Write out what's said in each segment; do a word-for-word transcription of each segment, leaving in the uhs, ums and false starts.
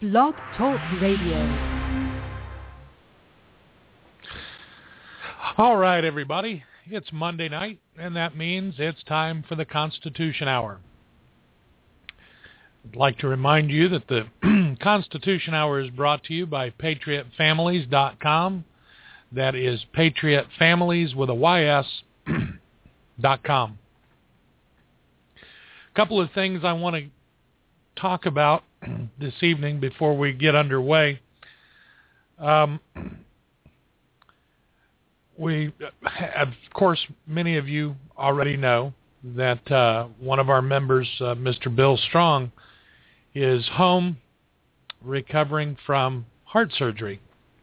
Blog Talk Radio. All right, everybody. It's Monday night, and that means it's time for the Constitution Hour. I'd like to remind you that the Constitution Hour is brought to you by Patriot Families dot com. That is Patriot Families with a Y S dot com. A couple of things I want to talk about this evening before we get underway. Um, we, of course, many of you already know that uh, one of our members, uh, Mister Bill Strong, is home recovering from heart surgery.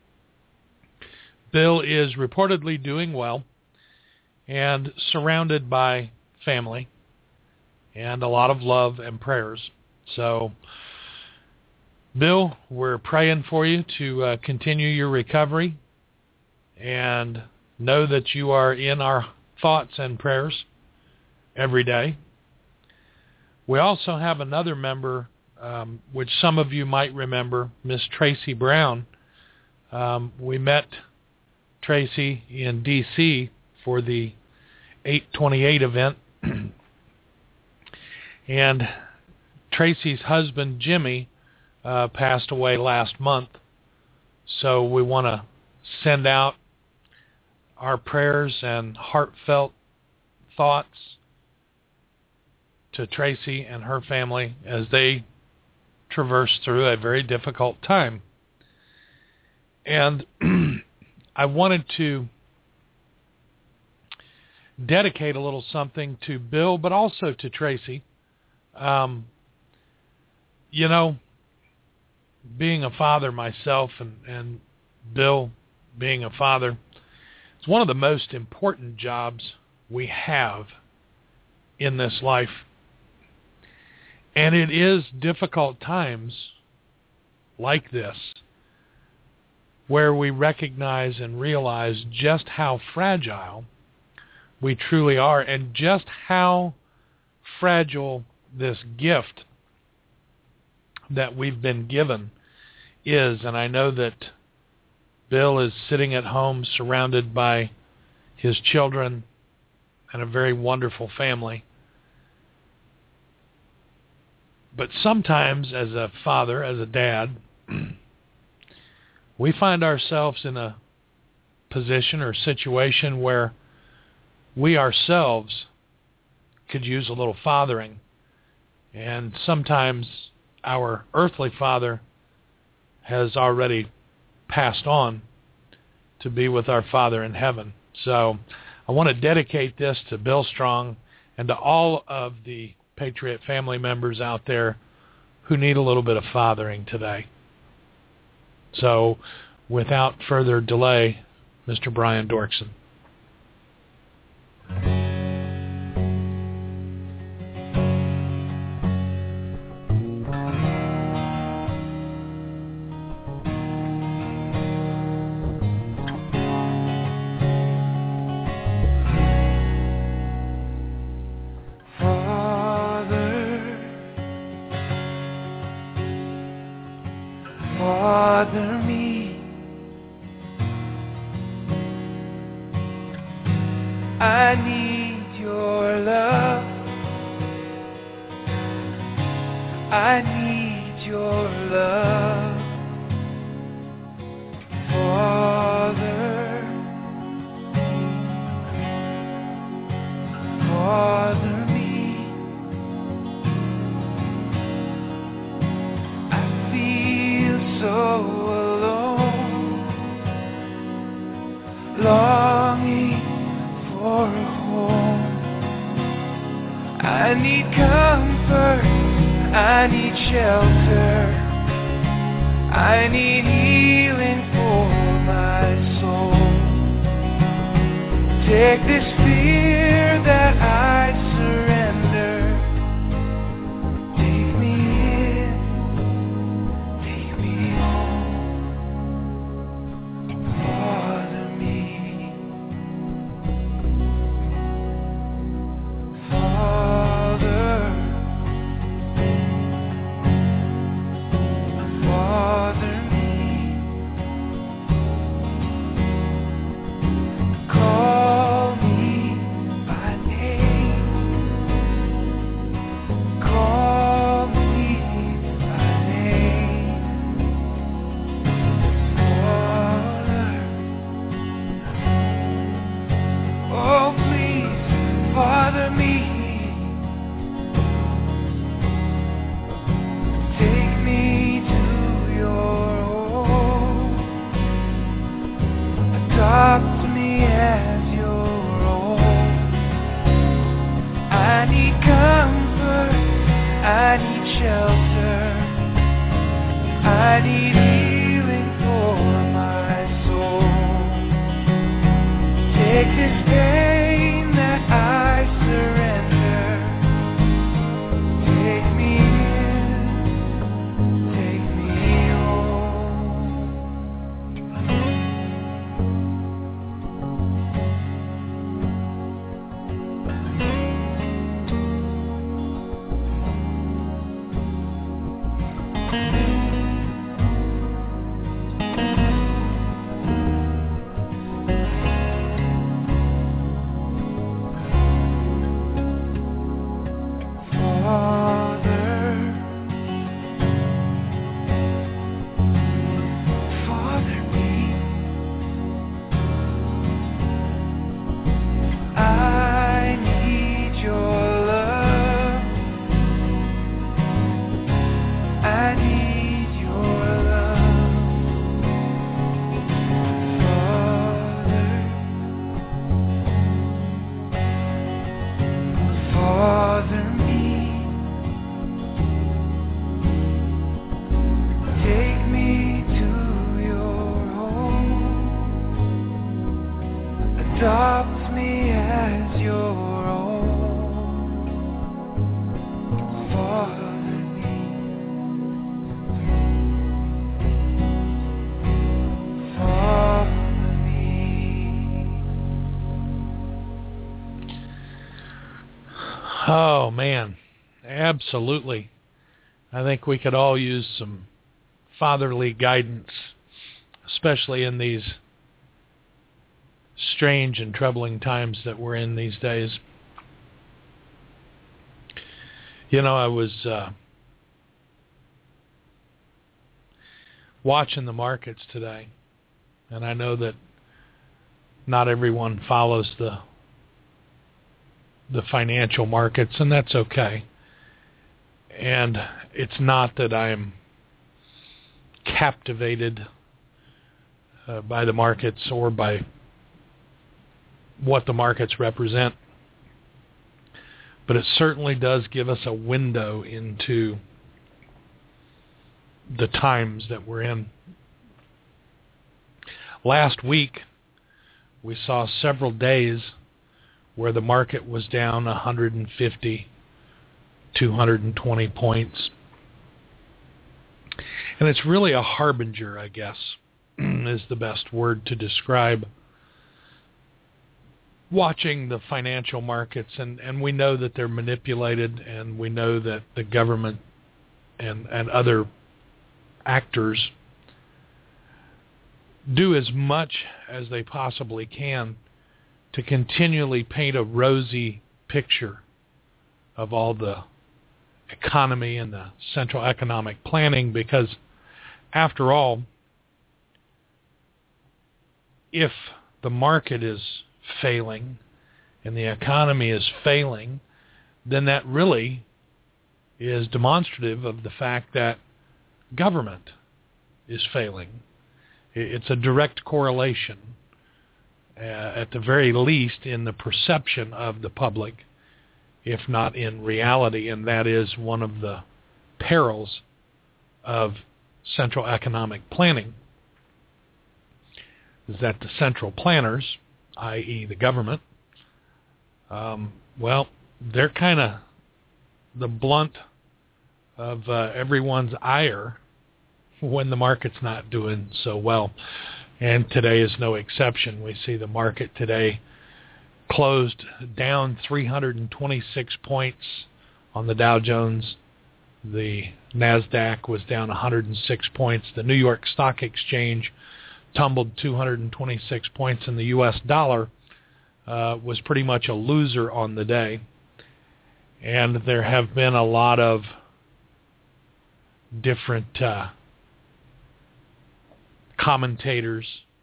Bill is reportedly doing well and surrounded by family and a lot of love and prayers. So, Bill, we're praying for you to uh, continue your recovery and know that you are in our thoughts and prayers every day. We also have another member, um, which some of you might remember, Miss Tracy Brown. Um, we met Tracy in D C for the eight twenty-eight event, and Tracy's husband, Jimmy, uh, passed away last month, so we want to send out our prayers and heartfelt thoughts to Tracy and her family as they traverse through a very difficult time. And I wanted to dedicate a little something to Bill, but also to Tracy. Um, you know, being a father myself and, and Bill being a father, it's one of the most important jobs we have in this life. And it is difficult times like this where we recognize and realize just how fragile we truly are and just how fragile this gift that we've been given is. And I know that Bill is sitting at home surrounded by his children and a very wonderful family. But sometimes as a father, as a dad, we find ourselves in a position or situation where we ourselves could use a little fathering. And sometimes our earthly father has already passed on to be with our Father in heaven. So I want to dedicate this to Bill Strong and to all of the Patriot family members out there who need a little bit of fathering today. So without further delay, Mister Brian Dorkson. Father, I need healing for my soul. Take this pain that I surrender. Take me in, take me adopt me as your own. Father me, Father me. Oh, man. Absolutely. I think we could all use some fatherly guidance, especially in these strange and troubling times that we're in these days. You know, I was uh, watching the markets today, and I know that not everyone follows the the financial markets, and that's okay. And it's not that I'm captivated uh, by the markets or by what the markets represent, but it certainly does give us a window into the times that we're in. Last week, we saw several days where the market was down one hundred fifty, two hundred twenty points. And it's really a harbinger, I guess, is the best word to describe watching the financial markets, and, and we know that they're manipulated, and we know that the government and, and other actors do as much as they possibly can to continually paint a rosy picture of all the economy and the central economic planning, because after all, if the market is failing and the economy is failing, then that really is demonstrative of the fact that government is failing. It's a direct correlation, uh, at the very least in the perception of the public, if not in reality, and that is one of the perils of central economic planning, is that the central planners, that is the government, um, well, they're kind of the blunt of uh, everyone's ire when the market's not doing so well. And today is no exception. We see the market today closed down three hundred twenty-six points on the Dow Jones. The NASDAQ was down one hundred six points. The New York Stock Exchange tumbled two hundred twenty-six points, and the U S dollar uh, was pretty much a loser on the day. And there have been a lot of different uh, commentators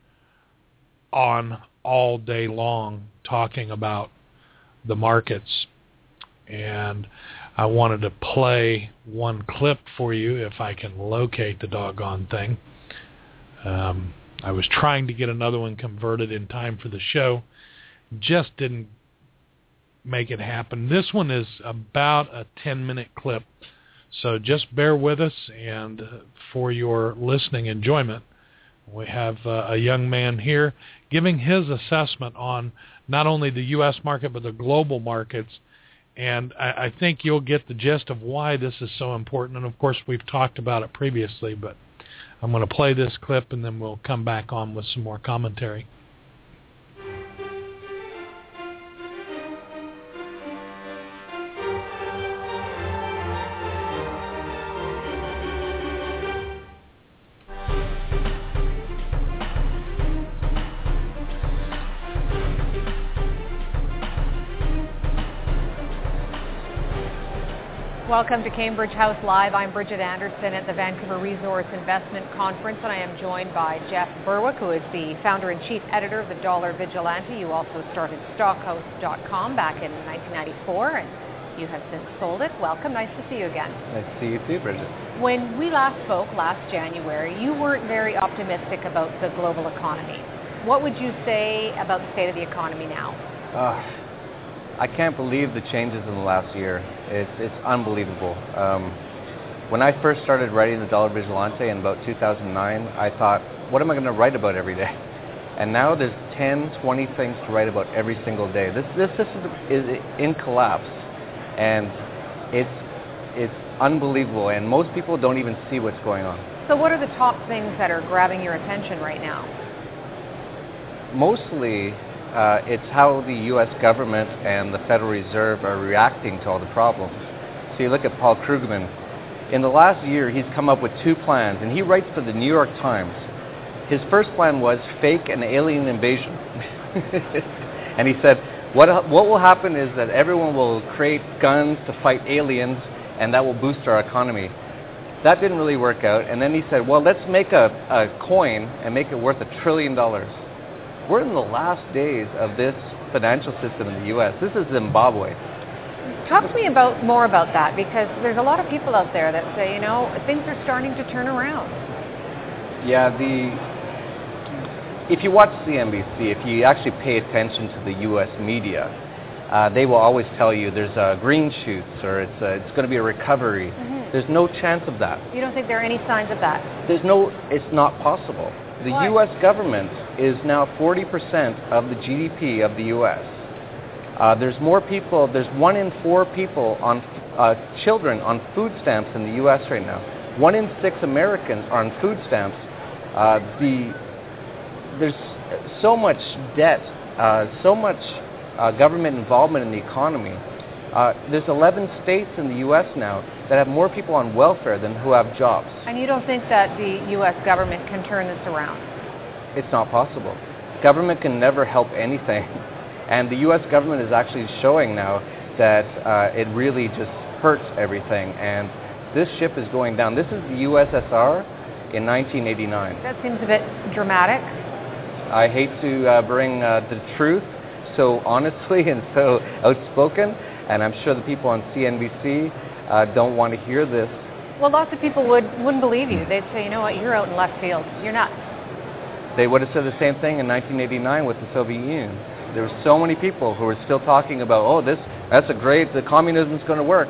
on all day long talking about the markets. And I wanted to play one clip for you if I can locate the doggone thing. Um, I was trying to get another one converted in time for the show. Just didn't make it happen. This one is about a ten-minute clip, So just bear with us, and for your listening enjoyment, we have uh, a young man here giving his assessment on not only the U S market but the global markets. And I, I think you'll get the gist of why this is so important. And, of course, we've talked about it previously, but I'm going to play this clip, and then we'll come back on with some more commentary. Welcome to Cambridge House Live. I'm Bridget Anderson at the Vancouver Resource Investment Conference, and I am joined by Jeff Berwick, who is the founder and chief editor of the Dollar Vigilante. You also started stockhouse dot com back in nineteen ninety-four, and you have since sold it. Welcome. Nice to see you again. Nice to see you too, Bridget. When we last spoke last January, you weren't very optimistic about the global economy. What would you say about the state of the economy now? Uh, I can't believe the changes in the last year. It's it's unbelievable. Um, when I first started writing the Dollar Vigilante in about two thousand nine, I thought, what am I going to write about every day? And now there's ten, twenty things to write about every single day. This this system is in collapse, and it's it's unbelievable. And most people don't even see what's going on. So what are the top things that are grabbing your attention right now? Mostly, Uh, it's how the U S government and the Federal Reserve are reacting to all the problems. So you look at Paul Krugman. In the last year, he's come up with two plans, and he writes for the New York Times. His first plan was fake an alien invasion. And he said, what, what will happen is that everyone will create guns to fight aliens, and that will boost our economy. That didn't really work out. And then he said, well, let's make a, a coin and make it worth a trillion dollars. We're in the last days of this financial system in the U S. This is Zimbabwe. Talk to me about more about that, because there's a lot of people out there that say, you know, things are starting to turn around. Yeah, the if you watch C N B C, if you actually pay attention to the U S media, uh, they will always tell you there's uh, green shoots or it's uh, it's going to be a recovery. Mm-hmm. There's no chance of that. You don't think there are any signs of that? There's no. It's not possible. The Why? U S government is now forty percent of the G D P of the U S. Uh, there's more people, there's one in four people on, uh, children on food stamps in the U S right now. One in six Americans are on food stamps. Uh, the, there's so much debt, uh, so much uh, government involvement in the economy. Uh, there's eleven states in the U S now that have more people on welfare than who have jobs. And you don't think that the U S government can turn this around? It's not possible. Government can never help anything. And the U S government is actually showing now that uh, it really just hurts everything. And this ship is going down. This is the U S S R in nineteen eighty-nine. That seems a bit dramatic. I hate to uh, bring uh, the truth so honestly and so outspoken, and I'm sure the people on C N B C uh, don't want to hear this. Well, lots of people would, wouldn't believe you. They'd say, you know what, you're out in left field. You're nuts. They would have said the same thing in nineteen eighty-nine with the Soviet Union. There were so many people who were still talking about, oh, this, that's a great, the communism's going to work.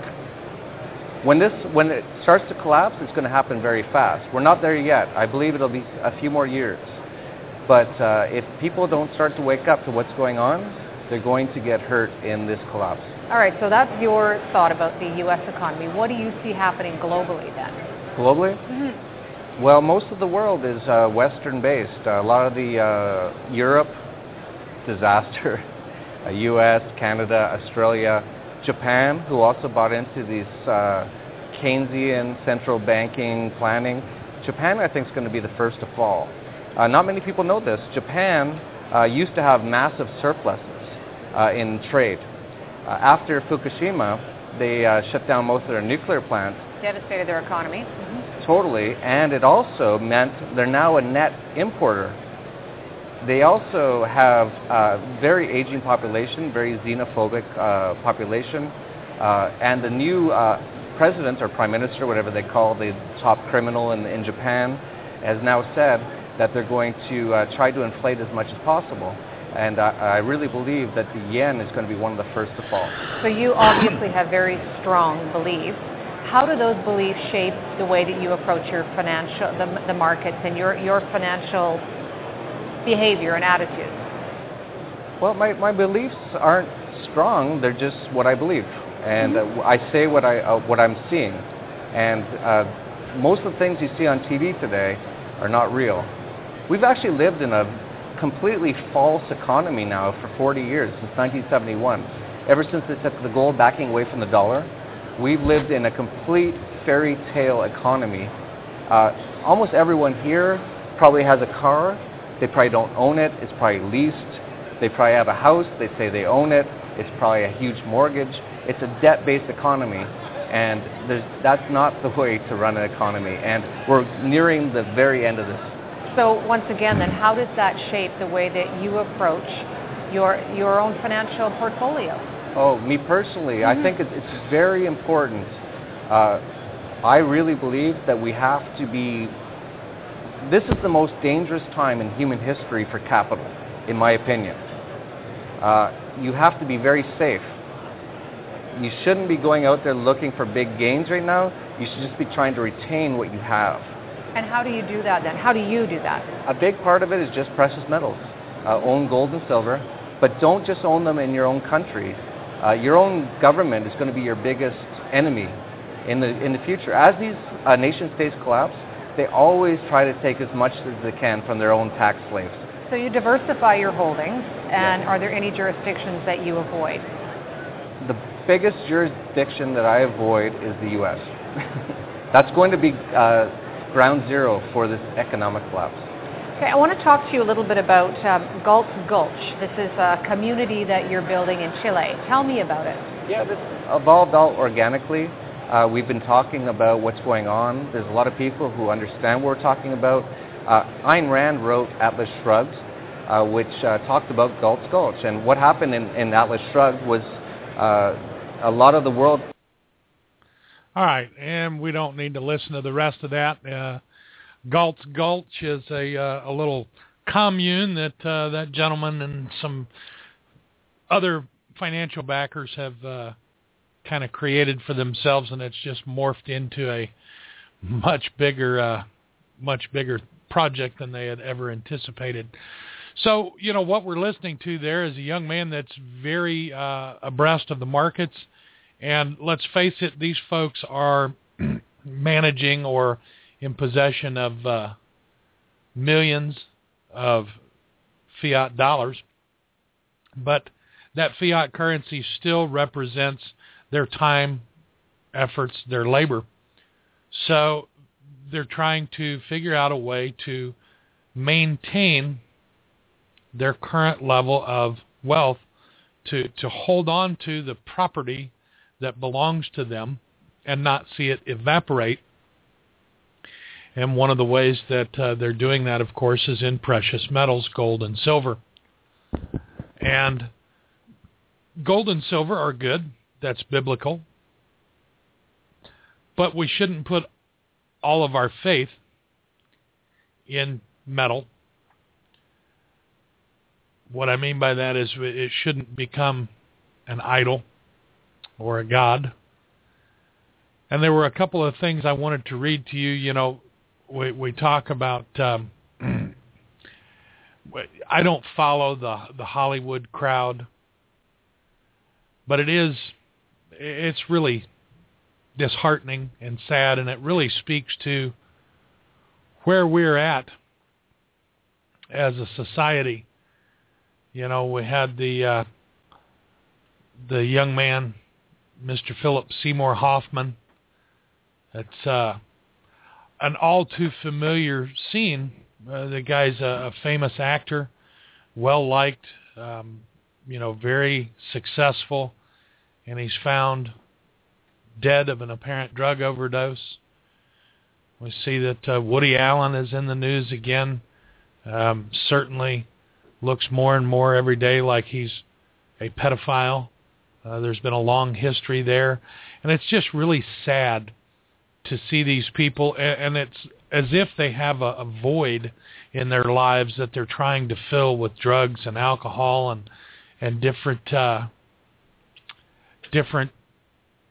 When this, when it starts to collapse, it's going to happen very fast. We're not there yet. I believe it'll be a few more years. But uh, if people don't start to wake up to what's going on, they're going to get hurt in this collapse. All right, so that's your thought about the U S economy. What do you see happening globally then? Globally? Mm-hmm. Well, most of the world is uh, Western-based. Uh, a lot of the uh, Europe, disaster. uh, U S, Canada, Australia, Japan, who also bought into these uh, Keynesian central banking planning. Japan, I think, is going to be the first to fall. Uh, not many people know this. Japan uh, used to have massive surpluses uh, in trade. Uh, after Fukushima, they uh, shut down most of their nuclear plants. Devastated their economy. Mm-hmm. Totally, and it also meant they're now a net importer. They also have a very aging population, very xenophobic uh, population, uh, and the new uh, president or prime minister, whatever they call the top criminal in, in Japan, has now said that they're going to uh, try to inflate as much as possible. And I, I really believe that the yen is going to be one of the first to fall. So you obviously have very strong beliefs. how do those beliefs shape the way that you approach your financial, the, the markets and your, your financial behavior and attitude? Well, my, my beliefs aren't strong. They're just what I believe. And mm-hmm. uh, I say what, I, uh, what I'm seeing. And uh, most of the things you see on T V today are not real. We've actually lived in a completely false economy now for forty years, since nineteen seventy-one. Ever since they took the gold backing away from the dollar, we've lived in a complete fairy tale economy. Uh, almost everyone here probably has a car. They probably don't own it. It's probably leased. They probably have a house. They say they own it. It's probably a huge mortgage. It's a debt-based economy, and there's, that's not the way to run an economy. And we're nearing the very end of this. So once again, then, how does that shape the way that you approach your your own financial portfolio? Oh, me personally, mm-hmm. I think it's, it's very important. Uh, I really believe that we have to be, this is the most dangerous time in human history for capital, in my opinion. Uh, you have to be very safe. You shouldn't be going out there looking for big gains right now. You should just be trying to retain what you have. And how do you do that then? How do you do that? A big part of it is just precious metals. Uh, own gold and silver, but don't just own them in your own country. Uh, your own government is going to be your biggest enemy in the in the future. As these uh, nation states collapse, they always try to take as much as they can from their own tax slaves. So you diversify your holdings, and yes. Are there any jurisdictions that you avoid? The biggest jurisdiction that I avoid is the U S That's going to be uh, ground zero for this economic collapse. Okay, I want to talk to you a little bit about um, Galt's Gulch. This is a community that you're building in Chile. Tell me about it. Yeah, this evolved all organically. Uh, we've been talking about what's going on. There's a lot of people who understand what we're talking about. Uh, Ayn Rand wrote Atlas Shrugged, uh, which uh, talked about Galt's Gulch. And what happened in, in Atlas Shrugged was uh, a lot of the world... All right, and we don't need to listen to the rest of that. Uh, Galt's Gulch is a, uh, a little commune that uh, that gentleman and some other financial backers have uh, kind of created for themselves, and it's just morphed into a much bigger, uh, much bigger project than they had ever anticipated. So, you know, what we're listening to there is a young man that's very uh, abreast of the markets. And let's face it, these folks are managing or in possession of uh, millions of fiat dollars. But that fiat currency still represents their time, efforts, their labor. So they're trying to figure out a way to maintain their current level of wealth, to, to hold on to the property that belongs to them and not see it evaporate. And one of the ways that uh, they're doing that, of course, is in precious metals, gold and silver. And gold and silver are good. That's biblical. But we shouldn't put all of our faith in metal. What I mean by that is it shouldn't become an idol or a god. And there were a couple of things I wanted to read to you. You know, we we talk about, um, I don't follow the, the Hollywood crowd, but it is, it's really disheartening and sad, and it really speaks to where we're at as a society. You know, we had the uh, the young man, Mister Philip Seymour Hoffman. It's uh, an all too familiar scene. Uh, the guy's a, a famous actor, well liked, um, you know, very successful, and he's found dead of an apparent drug overdose. We see that uh, Woody Allen is in the news again. Um, certainly looks more and more every day like he's a pedophile. Uh, there's been a long history there. And it's just really sad to see these people, and, and it's as if they have a, a void in their lives that they're trying to fill with drugs and alcohol and and different uh, different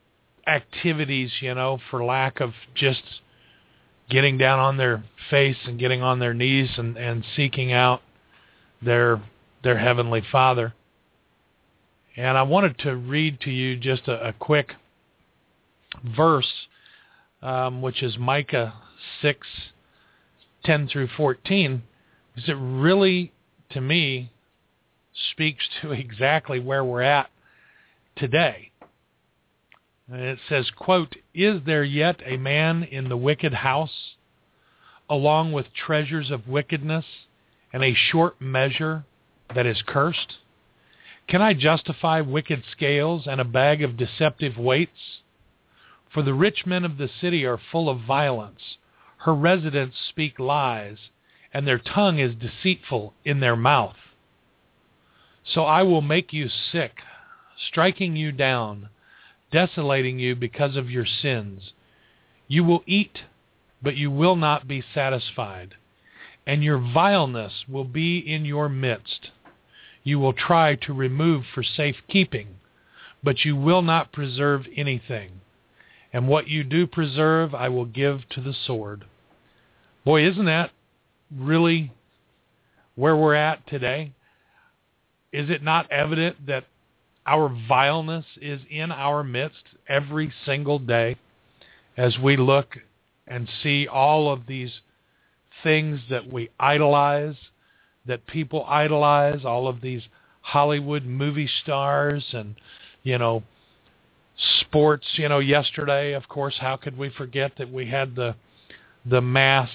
activities, you know, for lack of just getting down on their face and getting on their knees and, and seeking out their their Heavenly Father. And I wanted to read to you just a, a quick verse, um, which is Micah six, ten through fourteen, because it really, to me, speaks to exactly where we're at today. And it says, quote, "Is there yet a man in the wicked house, along with treasures of wickedness, and a short measure that is cursed? Can I justify wicked scales and a bag of deceptive weights? For the rich men of the city are full of violence. Her residents speak lies, and their tongue is deceitful in their mouth. So I will make you sick, striking you down, desolating you because of your sins. You will eat, but you will not be satisfied, and your vileness will be in your midst. You will try to remove for safekeeping, but you will not preserve anything. And what you do preserve, I will give to the sword." Boy, isn't that really where we're at today? Is it not evident that our vileness is in our midst every single day as we look and see all of these things that we idolize, that people idolize, all of these Hollywood movie stars and, you know, sports. You know, yesterday, of course, how could we forget that we had the the mass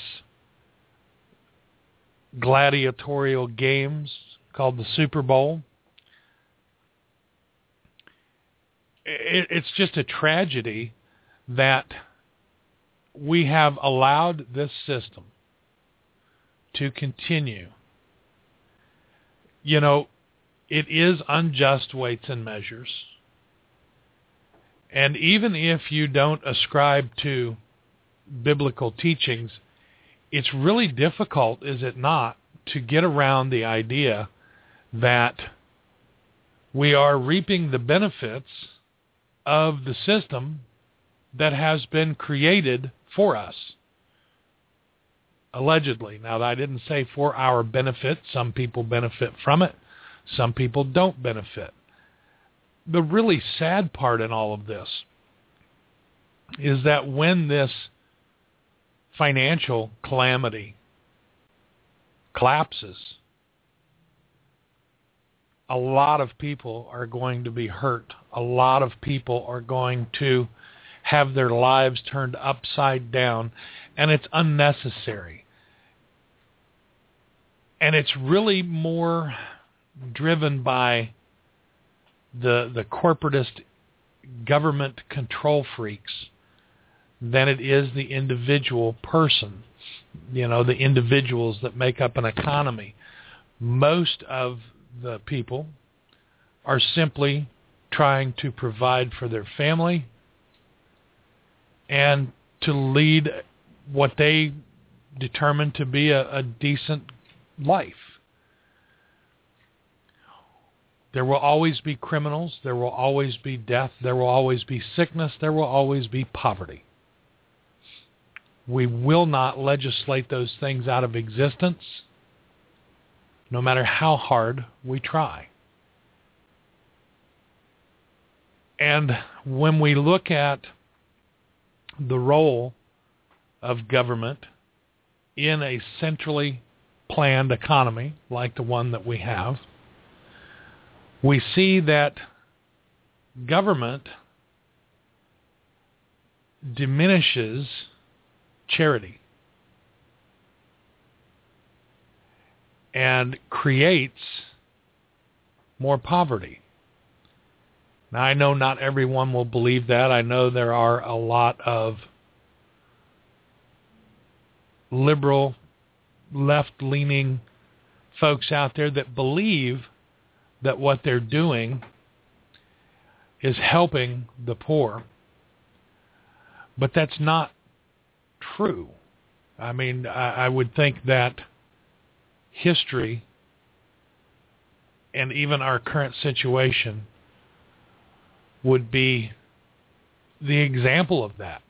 gladiatorial games called the Super Bowl? It, it's just a tragedy that we have allowed this system to continue. You know, it is unjust weights and measures. And even if you don't ascribe to biblical teachings, it's really difficult, is it not, to get around the idea that we are reaping the benefits of the system that has been created for us. Allegedly. Now, I didn't say for our benefit. Some people benefit from it. Some people don't benefit. The really sad part in all of this is that when this financial calamity collapses, a lot of people are going to be hurt. A lot of people are going to have their lives turned upside down, and it's unnecessary. And it's really more driven by the the corporatist government control freaks than it is the individual person, you know, the individuals that make up an economy. Most of the people are simply trying to provide for their family and to lead what they determine to be a, a decent life. There will always be criminals. There will always be death. There will always be sickness. There will always be poverty. We will not legislate those things out of existence, no matter how hard we try. And when we look at the role of government in a centrally planned economy like the one that we have, we see that government diminishes charity and creates more poverty. Now, I know not everyone will believe that. I know there are a lot of liberal, left-leaning folks out there that believe that what they're doing is helping the poor. But that's not true. I mean, I, I would think that history and even our current situation would be the example of that.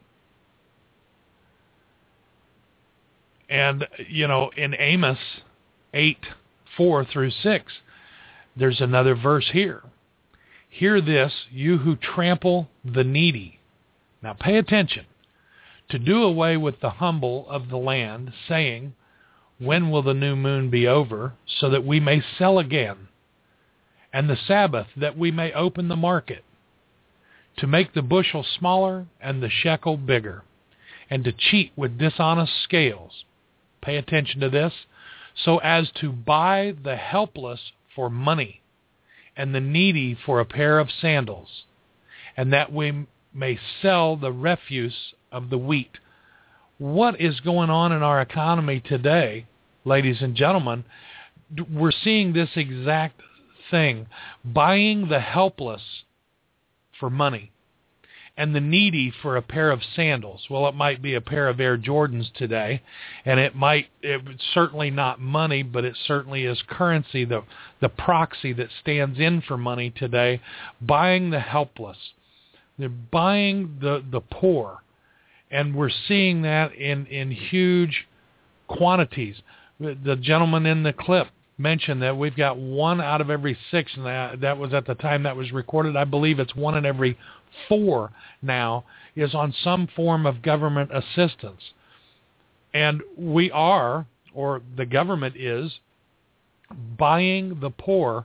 And, you know, in Amos eight, four through six, there's another verse here. Hear this, you who trample the needy. Now pay attention. To do away with the humble of the land, saying, when will the new moon be over, so that we may sell again, and the Sabbath, that we may open the market, to make the bushel smaller and the shekel bigger, and to cheat with dishonest scales. Pay attention to this. So as to buy the helpless for money, and the needy for a pair of sandals, and that we may sell the refuse of the wheat. What is going on in our economy today, ladies and gentlemen? We're seeing this exact thing. Buying the helpless for money, and the needy for a pair of sandals. Well, it might be a pair of Air Jordans today, and it might, it's certainly not money, but it certainly is currency, the, the proxy that stands in for money today. Buying the helpless. They're buying the, the poor, and we're seeing that in, in huge quantities. The gentleman in the clip mentioned that we've got one out of every six, and that, that was at the time that was recorded. I believe it's one in every four now is on some form of government assistance. And we are, or the government is, buying the poor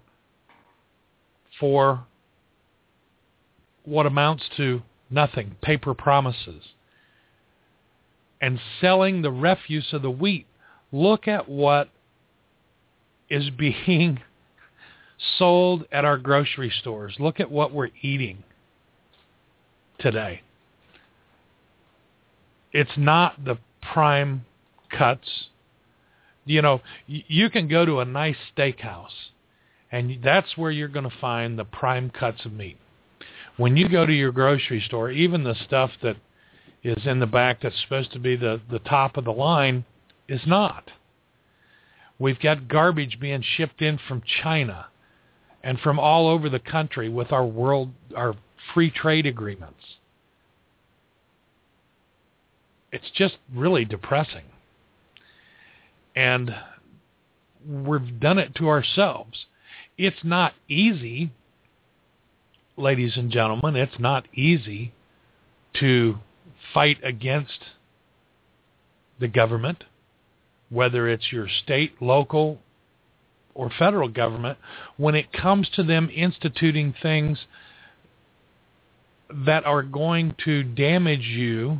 for what amounts to nothing, paper promises, and selling the refuse of the wheat. Look at what is being sold at our grocery stores. Look at what we're eating today. It's not the prime cuts. You know, you can go to a nice steakhouse, and that's where you're going to find the prime cuts of meat. When you go to your grocery store, even the stuff that is in the back that's supposed to be the, the top of the line is not. We've got garbage being shipped in from China and from all over the country with our world, our free trade agreements. It's just really depressing. And we've done it to ourselves. It's not easy, ladies and gentlemen, it's not easy to fight against the government, whether it's your state, local, or federal government, when it comes to them instituting things that are going to damage you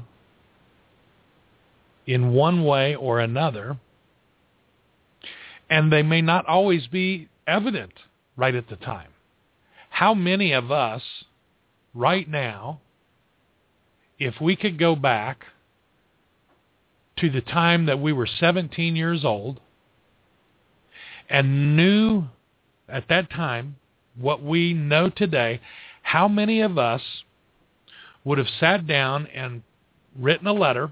in one way or another, and they may not always be evident right at the time. How many of us right now, if we could go back to the time that we were seventeen years old and knew at that time what we know today, how many of us would have sat down and written a letter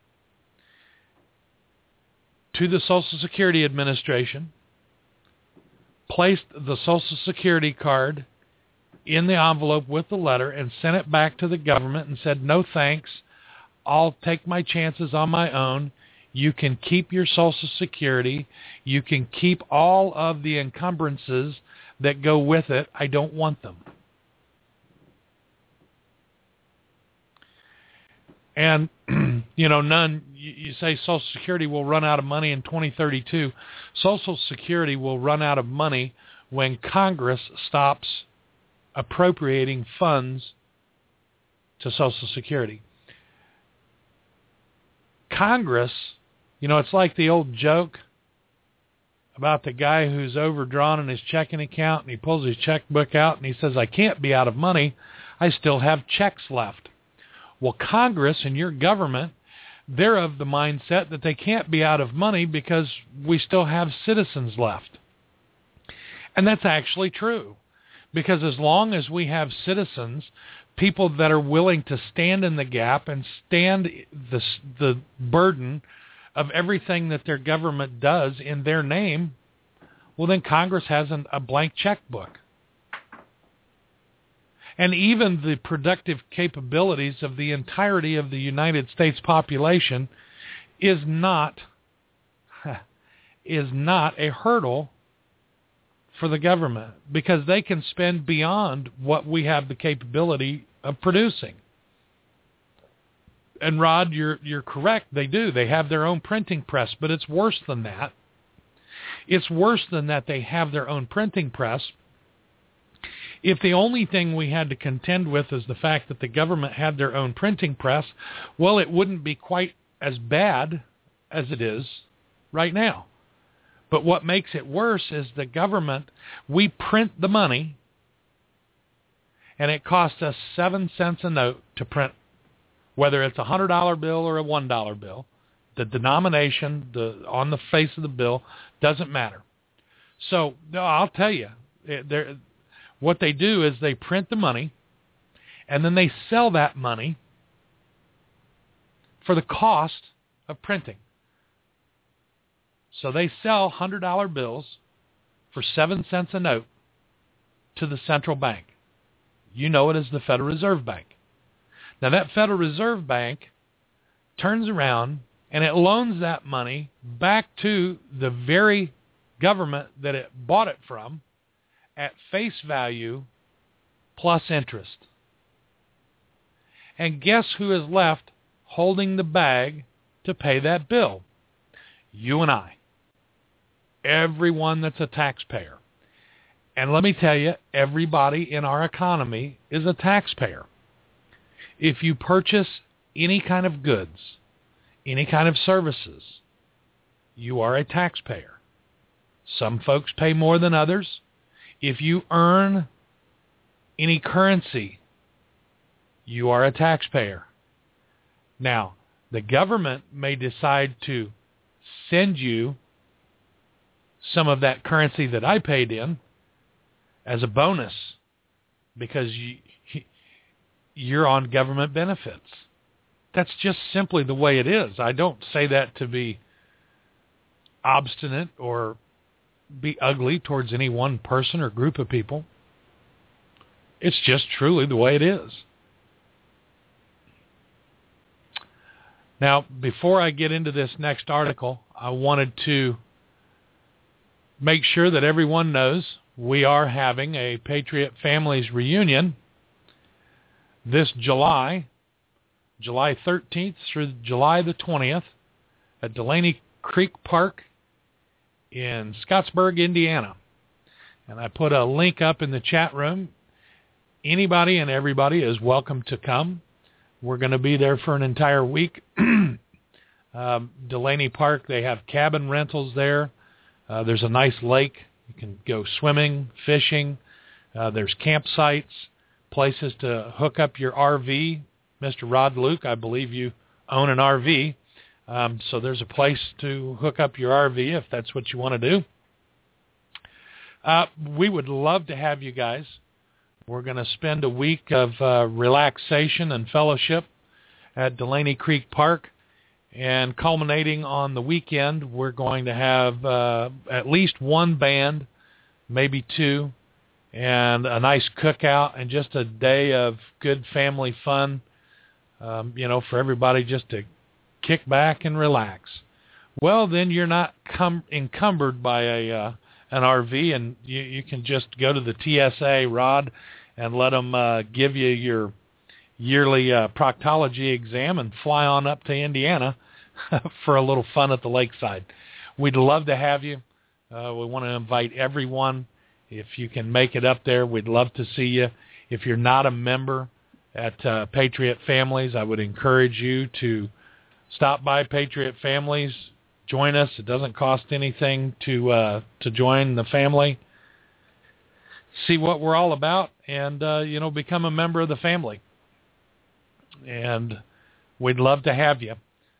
to the Social Security Administration, placed the Social Security card in the envelope with the letter, and sent it back to the government and said, no thanks, I'll take my chances on my own. You can keep your Social Security. You can keep all of the encumbrances that go with it. I don't want them. And, you know, none, you, you say Social Security will run out of money in twenty thirty-two. Social Security will run out of money when Congress stops appropriating funds to Social Security. Congress, you know, it's like the old joke about the guy who's overdrawn in his checking account, and he pulls his checkbook out and he says, I can't be out of money. I still have checks left. Well, Congress and your government, they're of the mindset that they can't be out of money because we still have citizens left. And that's actually true. Because as long as we have citizens, people that are willing to stand in the gap and stand the, the burden of everything that their government does in their name, well, then Congress has an, a blank checkbook. And even the productive capabilities of the entirety of the United States population is not is not a hurdle for the government, because they can spend beyond what we have the capability of producing. And Rod, you're you're correct, they do. They have their own printing press, but it's worse than that. It's worse than that they have their own printing press. If the only thing we had to contend with is the fact that the government had their own printing press, well, it wouldn't be quite as bad as it is right now. But what makes it worse is the government, we print the money, and it costs us seven cents a note to print, whether it's a one hundred dollar bill or a one dollar bill. The denomination the on the face of the bill doesn't matter. So no, I'll tell you, they're, what they do is they print the money, and then they sell that money for the cost of printing. So they sell one hundred dollar bills for seven cents a note to the central bank. You know it as the Federal Reserve Bank. Now that Federal Reserve Bank turns around and it loans that money back to the very government that it bought it from at face value plus interest. And guess who is left holding the bag to pay that bill? You and I. Everyone that's a taxpayer. And let me tell you, everybody in our economy is a taxpayer. If you purchase any kind of goods, any kind of services, you are a taxpayer. Some folks pay more than others. If you earn any currency, you are a taxpayer. Now, the government may decide to send you some of that currency that I paid in as a bonus because you, you're on government benefits. That's just simply the way it is. I don't say that to be obstinate or be ugly towards any one person or group of people. It's just truly the way it is. Now, before I get into this next article, I wanted to make sure that everyone knows we are having a Patriot Families Reunion this July, July thirteenth through July the twentieth at Delaney Creek Park in Scottsburg, Indiana. And I put a link up in the chat room. Anybody and everybody is welcome to come. We're going to be there for an entire week. um, Delaney Park, they have cabin rentals there. Uh, there's a nice lake. You can go swimming, fishing. Uh, there's campsites, places to hook up your R V. Mister Rod Luke, I believe you own an R V. Um, so there's a place to hook up your R V if that's what you want to do. Uh, we would love to have you guys. We're going to spend a week of uh, relaxation and fellowship at Delaney Creek Park. And culminating on the weekend, we're going to have uh, at least one band, maybe two, and a nice cookout and just a day of good family fun, um, you know, for everybody just to kick back and relax. Well, then you're not com- encumbered by a uh, an R V, and you, you can just go to the T S A, Rod, and let them uh, give you your yearly uh, proctology exam and fly on up to Indiana for a little fun at the lakeside. We'd love to have you. Uh, we want to invite everyone. If you can make it up there, we'd love to see you. If you're not a member at uh, Patriot Families, I would encourage you to stop by Patriot Families, join us. It doesn't cost anything to uh, to join the family. See what we're all about, and uh, you know, become a member of the family. And we'd love to have you.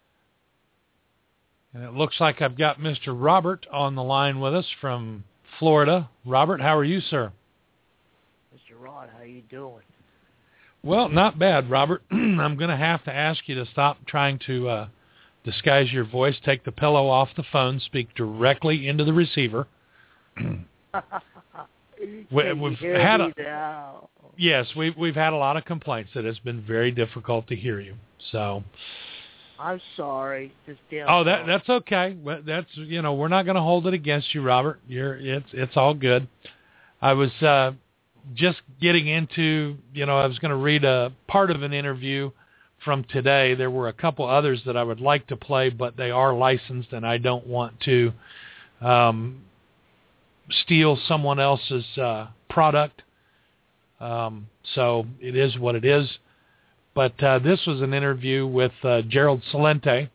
And it looks like I've got Mister Robert on the line with us from Florida. Robert, how are you, sir? Mister Rod, how you doing? Well, not bad, Robert. I'm going to have to ask you to stop trying to uh, disguise your voice. Take the pillow off the phone. Speak directly into the receiver. we, Can we've you hear had me a, now? yes, we've we've had a lot of complaints that it's been very difficult to hear you. So, I'm sorry. Just damn oh, that sorry. that's okay. Well, That's you know we're not going to hold it against you, Robert. You're it's it's all good. I was uh, just getting into you know I was going to read a part of an interview from today. There were a couple others that I would like to play, but they are licensed, and I don't want to um, steal someone else's uh, product. Um, so it is what it is. But uh, this was an interview with uh, Gerald Celente.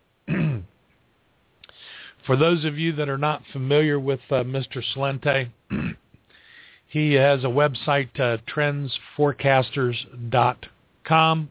For those of you that are not familiar with uh, Mister Celente, he has a website, uh, trends forecasters dot com.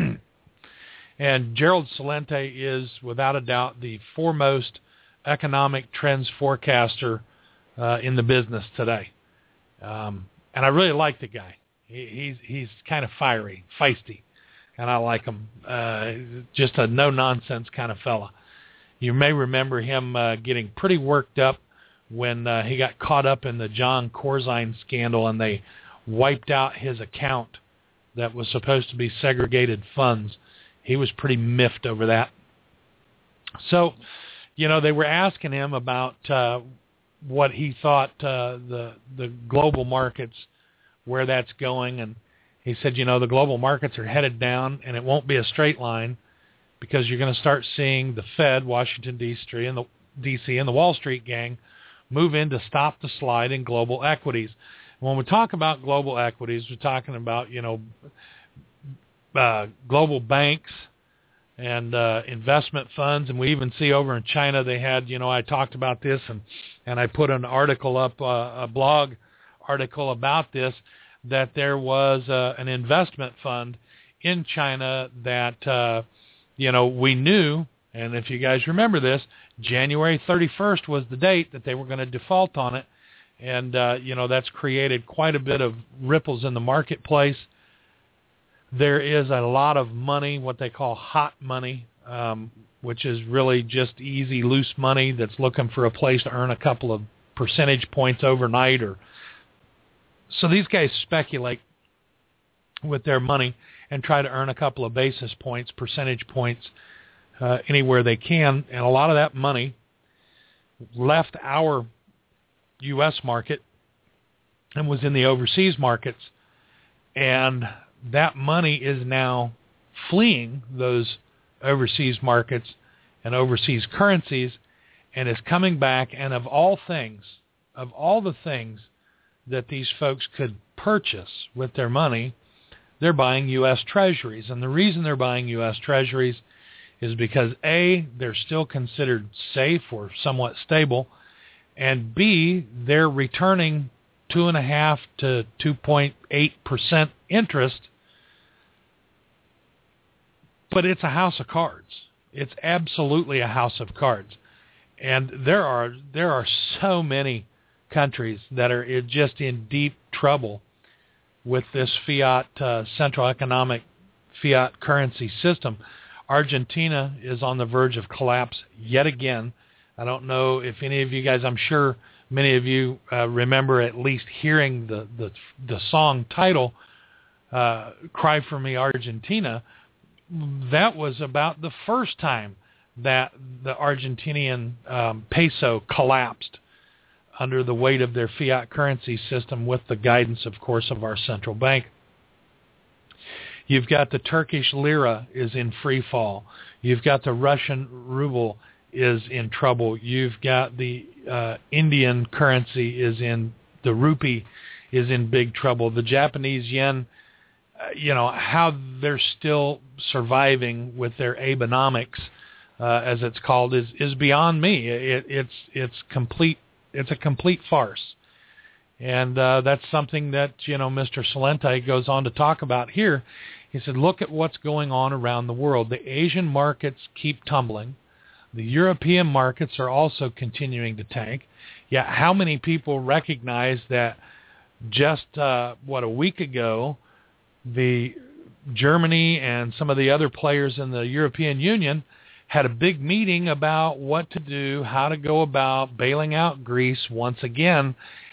And Gerald Celente is, without a doubt, the foremost economic trends forecaster uh, in the business today. Um, and I really like the guy. He, he's he's kind of fiery, feisty, and I like him. Uh, just a no-nonsense kind of fella. You may remember him uh, getting pretty worked up when uh, he got caught up in the John Corzine scandal, and they wiped out his account that was supposed to be segregated funds. He was pretty miffed over that. So, you know, they were asking him about uh, what he thought uh, the the global markets, where that's going, and he said, you know, the global markets are headed down, and it won't be a straight line because you're going to start seeing the Fed, Washington, D C, and the D C and the Wall Street gang move in to stop the slide in global equities. When we talk about global equities, we're talking about, you know, uh, global banks and uh, investment funds, and we even see over in China they had, you know, I talked about this, and, and I put an article up, uh, a blog article about this, that there was uh, an investment fund in China that, uh, you know, we knew, and if you guys remember this, January thirty-first was the date that they were going to default on it, and, uh, you know, that's created quite a bit of ripples in the marketplace. There is a lot of money, what they call hot money, um, which is really just easy, loose money that's looking for a place to earn a couple of percentage points overnight. Or so these guys speculate with their money and try to earn a couple of basis points, percentage points, uh, anywhere they can. And a lot of that money left our U S market and was in the overseas markets. And that money is now fleeing those overseas markets and overseas currencies and is coming back. And of all things, of all the things that these folks could purchase with their money, they're buying U S treasuries. And the reason they're buying U S treasuries is because A, they're still considered safe or somewhat stable, and B, they're returning two and a half to two point eight percent interest. But it's a house of cards. It's absolutely a house of cards. And there are there are so many countries that are just in deep trouble with this fiat uh, central economic fiat currency system. Argentina is on the verge of collapse yet again. I don't know if any of you guys, I'm sure many of you uh, remember at least hearing the, the, the song title, uh, Cry for Me, Argentina. That was about the first time that the Argentinian um, peso collapsed under the weight of their fiat currency system with the guidance, of course, of our central bank. You've got the Turkish lira is in free fall. You've got the Russian ruble is in trouble. You've got the uh, Indian currency is in, the rupee is in big trouble. The Japanese yen, uh, you know, how they're still surviving with their Abenomics, uh, as it's called, is, is beyond me. It, it's it's complete. It's a complete farce. And uh, that's something that, you know, Mister Celente goes on to talk about here. He said, look at what's going on around the world. The Asian markets keep tumbling. The European markets are also continuing to tank. Yet how many people recognize that just, uh, what, a week ago, the Germany and some of the other players in the European Union had a big meeting about what to do, how to go about bailing out Greece once again.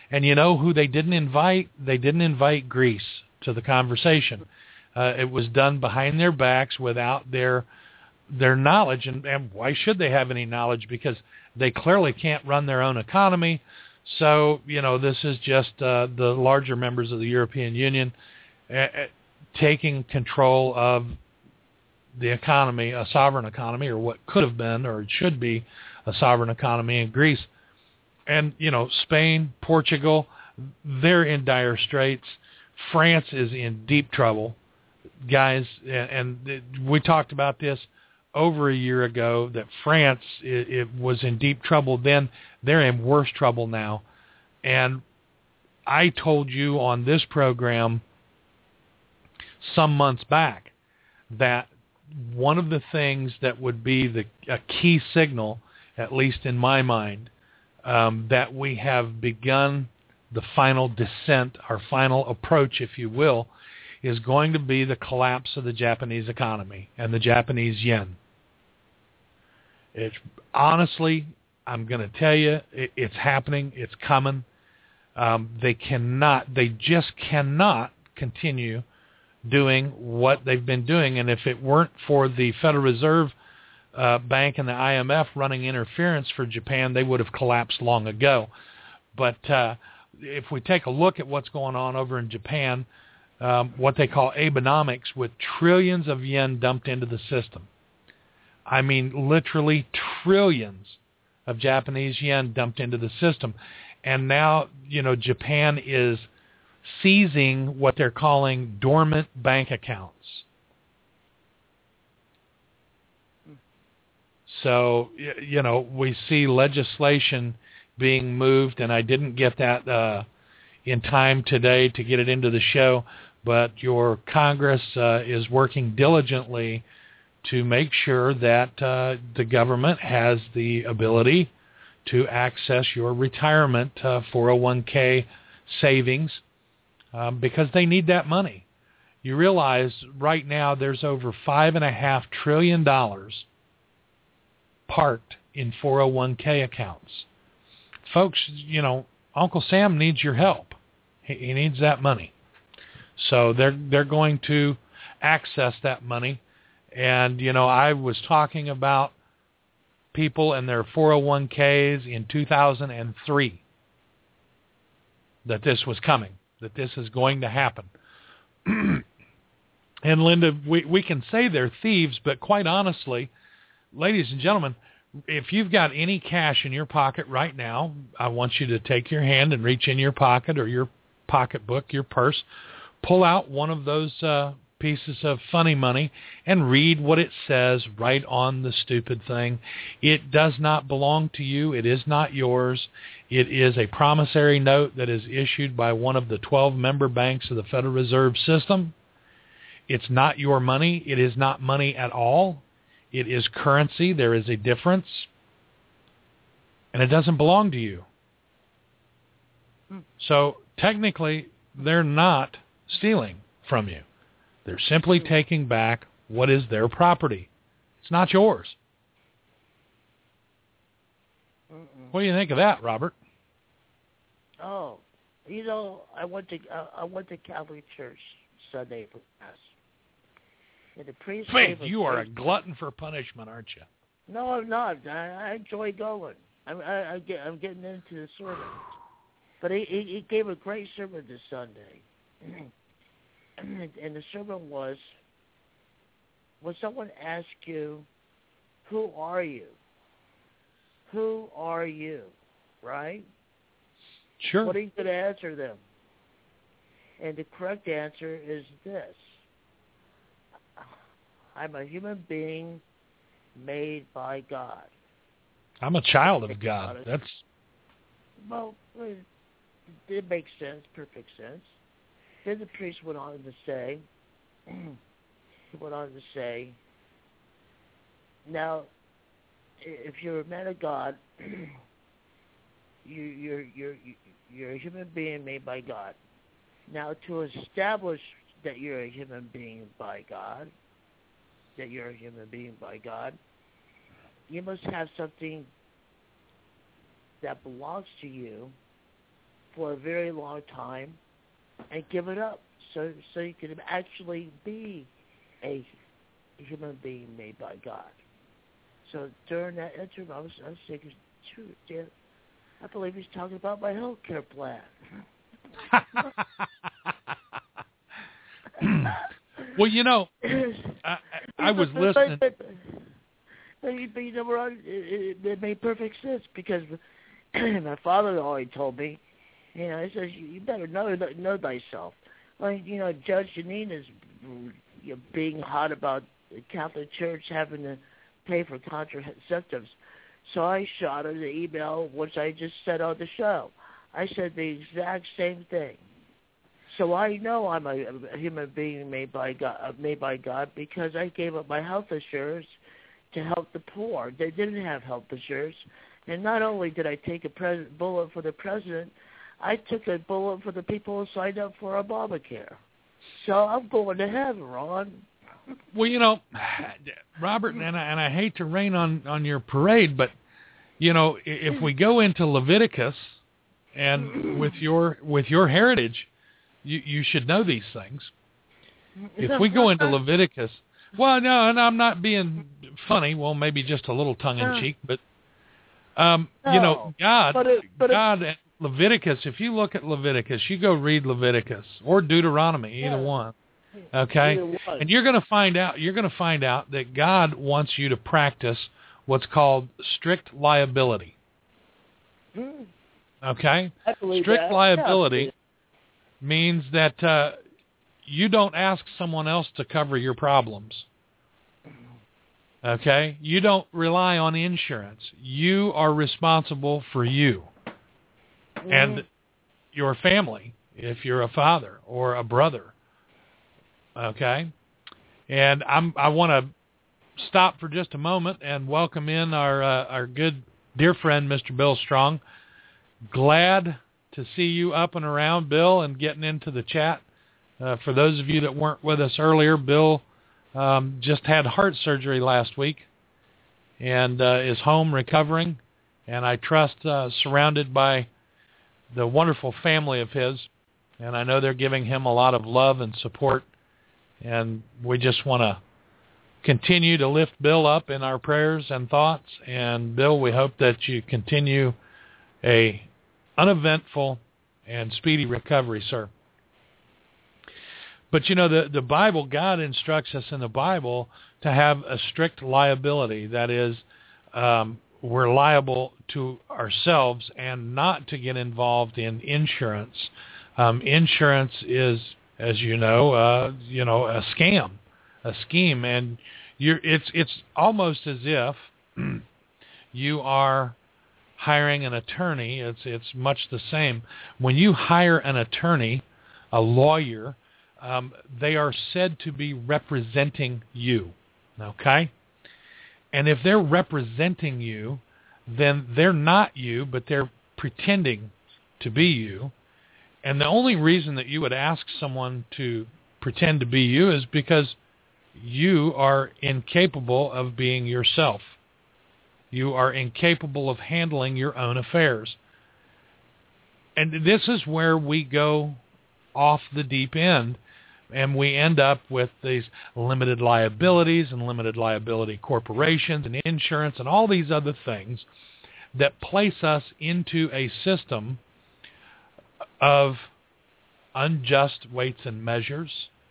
And you know who they didn't invite? They didn't invite Greece to the conversation. Uh, it was done behind their backs without their their knowledge. And, and why should they have any knowledge? Because they clearly can't run their own economy. So, you know, this is just uh, the larger members of the European Union uh, taking control of the economy, a sovereign economy, or what could have been or it should be a sovereign economy in Greece. And, you know, Spain, Portugal, they're in dire straits. France is in deep trouble, guys. And, and we talked about this over a year ago, that France it, it was in deep trouble then. They're in worse trouble now. And I told you on this program some months back that one of the things that would be the a key signal, at least in my mind, um, that we have begun the final descent, our final approach, if you will, is going to be the collapse of the Japanese economy and the Japanese yen. It's honestly, I'm going to tell you, it, it's happening. It's coming. Um, they cannot, they just cannot continue doing what they've been doing. And if it weren't for the Federal Reserve uh, Bank and the I M F running interference for Japan, they would have collapsed long ago. But uh, if we take a look at what's going on over in Japan, um, what they call Abenomics, with trillions of yen dumped into the system. I mean, literally trillions of Japanese yen dumped into the system. And now, you know, Japan is seizing what they're calling dormant bank accounts. So, you know, we see legislation being moved, and I didn't get that uh, in time today to get it into the show, but your Congress uh, is working diligently to make sure that uh, the government has the ability to access your retirement uh, four oh one k savings um, because they need that money. You realize right now there's over five and a half trillion dollars parked in four oh one k accounts. Folks, you know, Uncle Sam needs your help. He, he needs that money. So they're they're going to access that money. And, you know, I was talking about people and their four oh one k's in two thousand three, that this was coming, that this is going to happen. And, Linda, we, we can say they're thieves, but quite honestly, ladies and gentlemen, if you've got any cash in your pocket right now, I want you to take your hand and reach in your pocket or your pocketbook, your purse, pull out one of those uh, pieces of funny money and read what it says right on the stupid thing. It does not belong to you. It is not yours. It is a promissory note that is issued by one of the twelve member banks of the Federal Reserve System. It's not your money. It is not money at all. It is currency. There is a difference. And it doesn't belong to you. So technically, they're not stealing from you. They're simply taking back what is their property. It's not yours. Mm-mm. What do you think of that, Robert? Oh, you know, I went to uh, I went to Catholic Church Sunday for mass. And the priest Faith, gave you are a great... glutton for punishment, aren't you? No, I'm not. I, I enjoy going. I'm I, I get I'm getting into the sermon. But he, he, he gave a great sermon this Sunday. And the sermon was, when someone asks you, who are you? Who are you? Right? Sure. What are you going to answer them? And the correct answer is this. I'm a human being made by God. I'm a child of God. That's Well, it, it makes sense, perfect sense. Then the priest went on to say, he went on to say, now, if you're a man of God, you, you're you're you're a human being made by God. Now, to establish that you're a human being by God, that you're a human being by God, you must have something that belongs to you for a very long time and give it up so so you can actually be a human being made by God. So during that interim, I was, I was thinking, shoot, yeah, I believe he's talking about my health care plan. Well, you know, I, I was but, listening. But, but, but, but you know, Ron, it, it made perfect sense because my father always told me, you know, he says, you better know know thyself. Like, you know, Judge Janine is you know, being hot about the Catholic Church having to pay for contraceptives. So I shot her the email, which I just said on the show. I said the exact same thing. So I know I'm a, a human being made by God, made by God, because I gave up my health insurance to help the poor. They didn't have health insurance, and not only did I take a pres- bullet for the president, I took a bullet for the people who signed up for Obamacare. So I'm going to heaven, Ron. Well, you know, Robert, and I, and I hate to rain on, on your parade, but you know, if we go into Leviticus, and with your with your heritage, you you should know these things. If we go into Leviticus, well, no, and I'm not being funny. Well, maybe just a little tongue in cheek, but um, no, you know, God, but it, but God, and Leviticus. If you look at Leviticus, you go read Leviticus or Deuteronomy, either yeah. one. Okay, and you're going to find out. You're going to find out that God wants you to practice what's called strict liability. Hmm. Okay, I believe strict that. liability Yeah. means that uh, you don't ask someone else to cover your problems. Okay, you don't rely on insurance. You are responsible for you mm-hmm. and your family. If you're a father or a brother. Okay, and I'm, I want to stop for just a moment and welcome in our uh, our good dear friend, Mister Bill Strong. Glad to see you up and around, Bill, and getting into the chat. Uh, for those of you that weren't with us earlier, Bill um, just had heart surgery last week and uh, is home recovering, and I trust uh, surrounded by the wonderful family of his, and I know they're giving him a lot of love and support. And we just want to continue to lift Bill up in our prayers and thoughts. And, Bill, we hope that you continue a uneventful and speedy recovery, sir. But, you know, the, the Bible, God instructs us in the Bible to have a strict liability. That is, um, we're liable to ourselves and not to get involved in insurance. Um, insurance is... as you know, uh, you know, a scam, a scheme, and you're, it's it's almost as if you are hiring an attorney. It's it's much the same. When you hire an attorney, a lawyer, um, they are said to be representing you, okay? And if they're representing you, then they're not you, but they're pretending to be you. And the only reason that you would ask someone to pretend to be you is because you are incapable of being yourself. You are incapable of handling your own affairs. And this is where we go off the deep end, and we end up with these limited liabilities and limited liability corporations and insurance and all these other things that place us into a system of unjust weights and measures,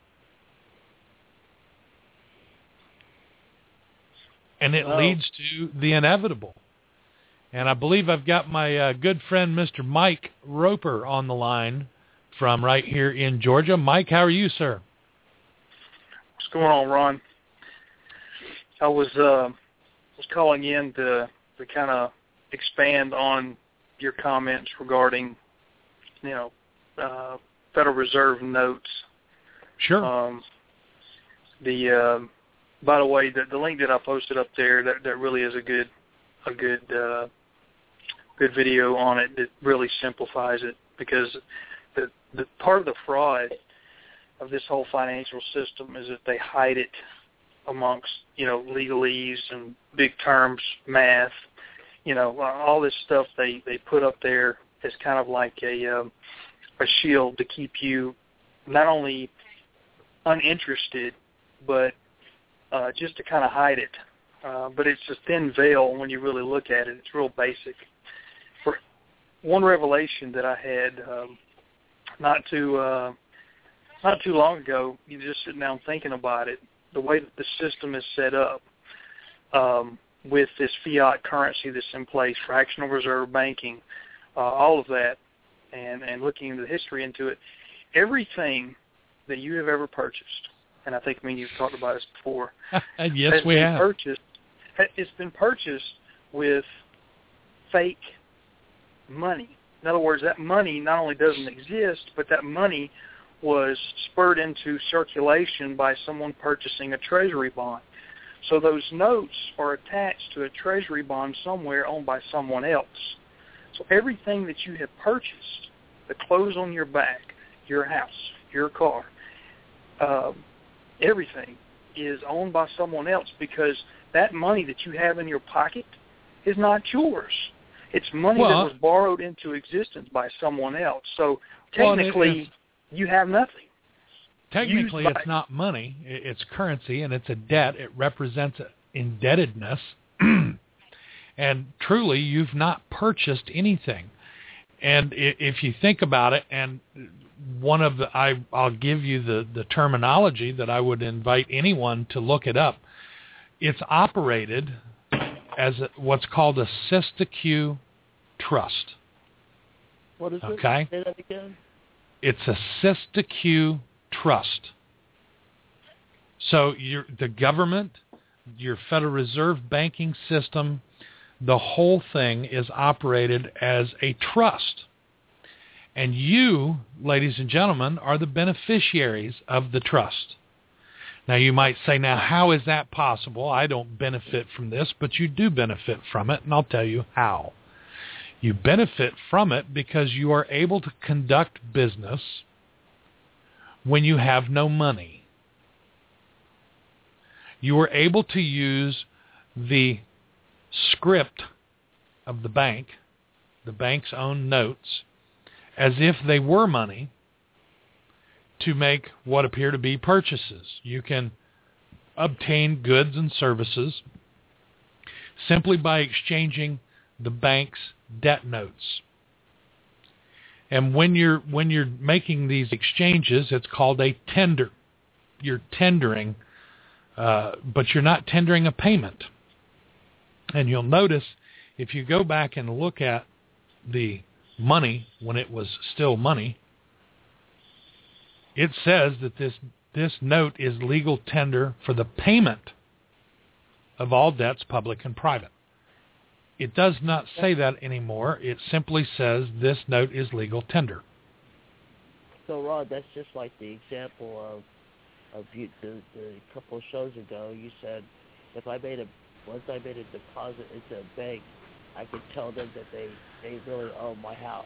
and it wow. leads to the inevitable. And I believe I've got my uh, good friend Mister Mike Roper on the line from right here in Georgia. Mike, how are you, sir? What's going on, Ron? I was uh, was calling in to to kind of expand on your comments regarding, you know, uh, Federal Reserve notes. Sure. Um, the uh, by the way, the, the link that I posted up there, that, that really is a good a good uh, good video on it. That really simplifies it, because the the part of the fraud of this whole financial system is that they hide it amongst, you know, legalese and big terms, math, you know, all this stuff they, they put up there as kind of like a um, a shield to keep you not only uninterested, but uh, just to kind of hide it. Uh, but it's a thin veil when you really look at it. It's real basic. For one revelation that I had um, not too uh, not too long ago, you just sitting down thinking about it, the way that the system is set up um, with this fiat currency that's in place, fractional reserve banking, uh, all of that, and, and looking into the history into it, everything that you have ever purchased, and I think me and you've talked about this before. Yes, has we been have. Purchased, it's been purchased with fake money. In other words, that money not only doesn't exist, but that money was spurred into circulation by someone purchasing a treasury bond. So those notes are attached to a treasury bond somewhere owned by someone else. So everything that you have purchased, the clothes on your back, your house, your car, um, everything is owned by someone else, because that money that you have in your pocket is not yours. It's money well, that was borrowed into existence by someone else. So technically, well, you have nothing. Technically, Used by, it's not money. It's currency, and it's a debt. It represents indebtedness. And truly, you've not purchased anything. And if you think about it, and one of the, I, I'll give you the, the terminology that I would invite anyone to look it up. It's operated as a, what's called a Siskiyou trust. What is it? Okay? Say that again. It's a Siskiyou trust. So your, the government, your Federal Reserve banking system, the whole thing is operated as a trust. And you, ladies and gentlemen, are the beneficiaries of the trust. Now you might say, now how is that possible? I don't benefit from this, but you do benefit from it, and I'll tell you how. You benefit from it because you are able to conduct business when you have no money. You are able to use the script of the bank, the bank's own notes, as if they were money, to make what appear to be purchases. You can obtain goods and services simply by exchanging the bank's debt notes. And when you're when you're making these exchanges, it's called a tender. You're tendering, uh, but you're not tendering a payment. And you'll notice, if you go back and look at the money when it was still money, it says that this this note is legal tender for the payment of all debts, public and private. It does not say that anymore. It simply says this note is legal tender. So, Rod, that's just like the example of of you, the, the couple of shows ago. You said if I made a once I made a deposit into a bank, I could tell them that they, they really own my house.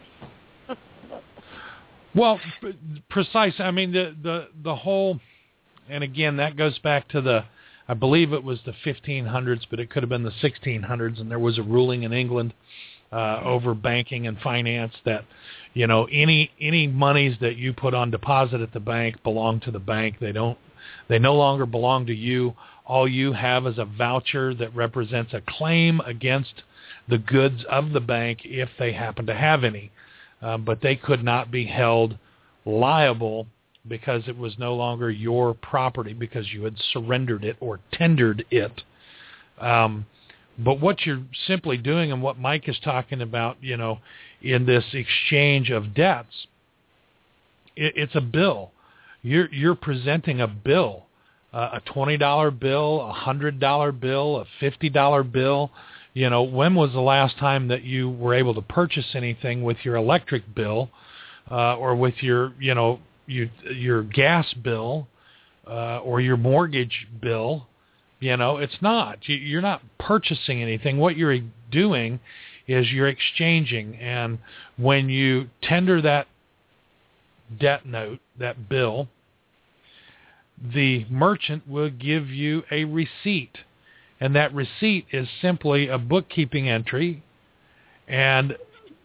Well, precise. I mean, the, the the whole, and again, that goes back to the, I believe it was the fifteen hundreds, but it could have been the sixteen hundreds, and there was a ruling in England uh, over banking and finance that, you know, any any monies that you put on deposit at the bank belong to the bank. They don't, they no longer belong to you. All you have is a voucher that represents a claim against the goods of the bank if they happen to have any. Uh, but they could not be held liable because it was no longer your property because you had surrendered it or tendered it. Um, but what you're simply doing, and what Mike is talking about, you know, in this exchange of debts, it, it's a bill. You're you're presenting a bill, uh, a twenty dollar bill, a one hundred dollar bill, a fifty dollar bill. You know, when was the last time that you were able to purchase anything with your electric bill uh, or with your, you know, you, your gas bill uh, or your mortgage bill? You know, it's not. You, you're not purchasing anything. What you're doing is you're exchanging. And when you tender that debt note, that bill, the merchant will give you a receipt. And that receipt is simply a bookkeeping entry, and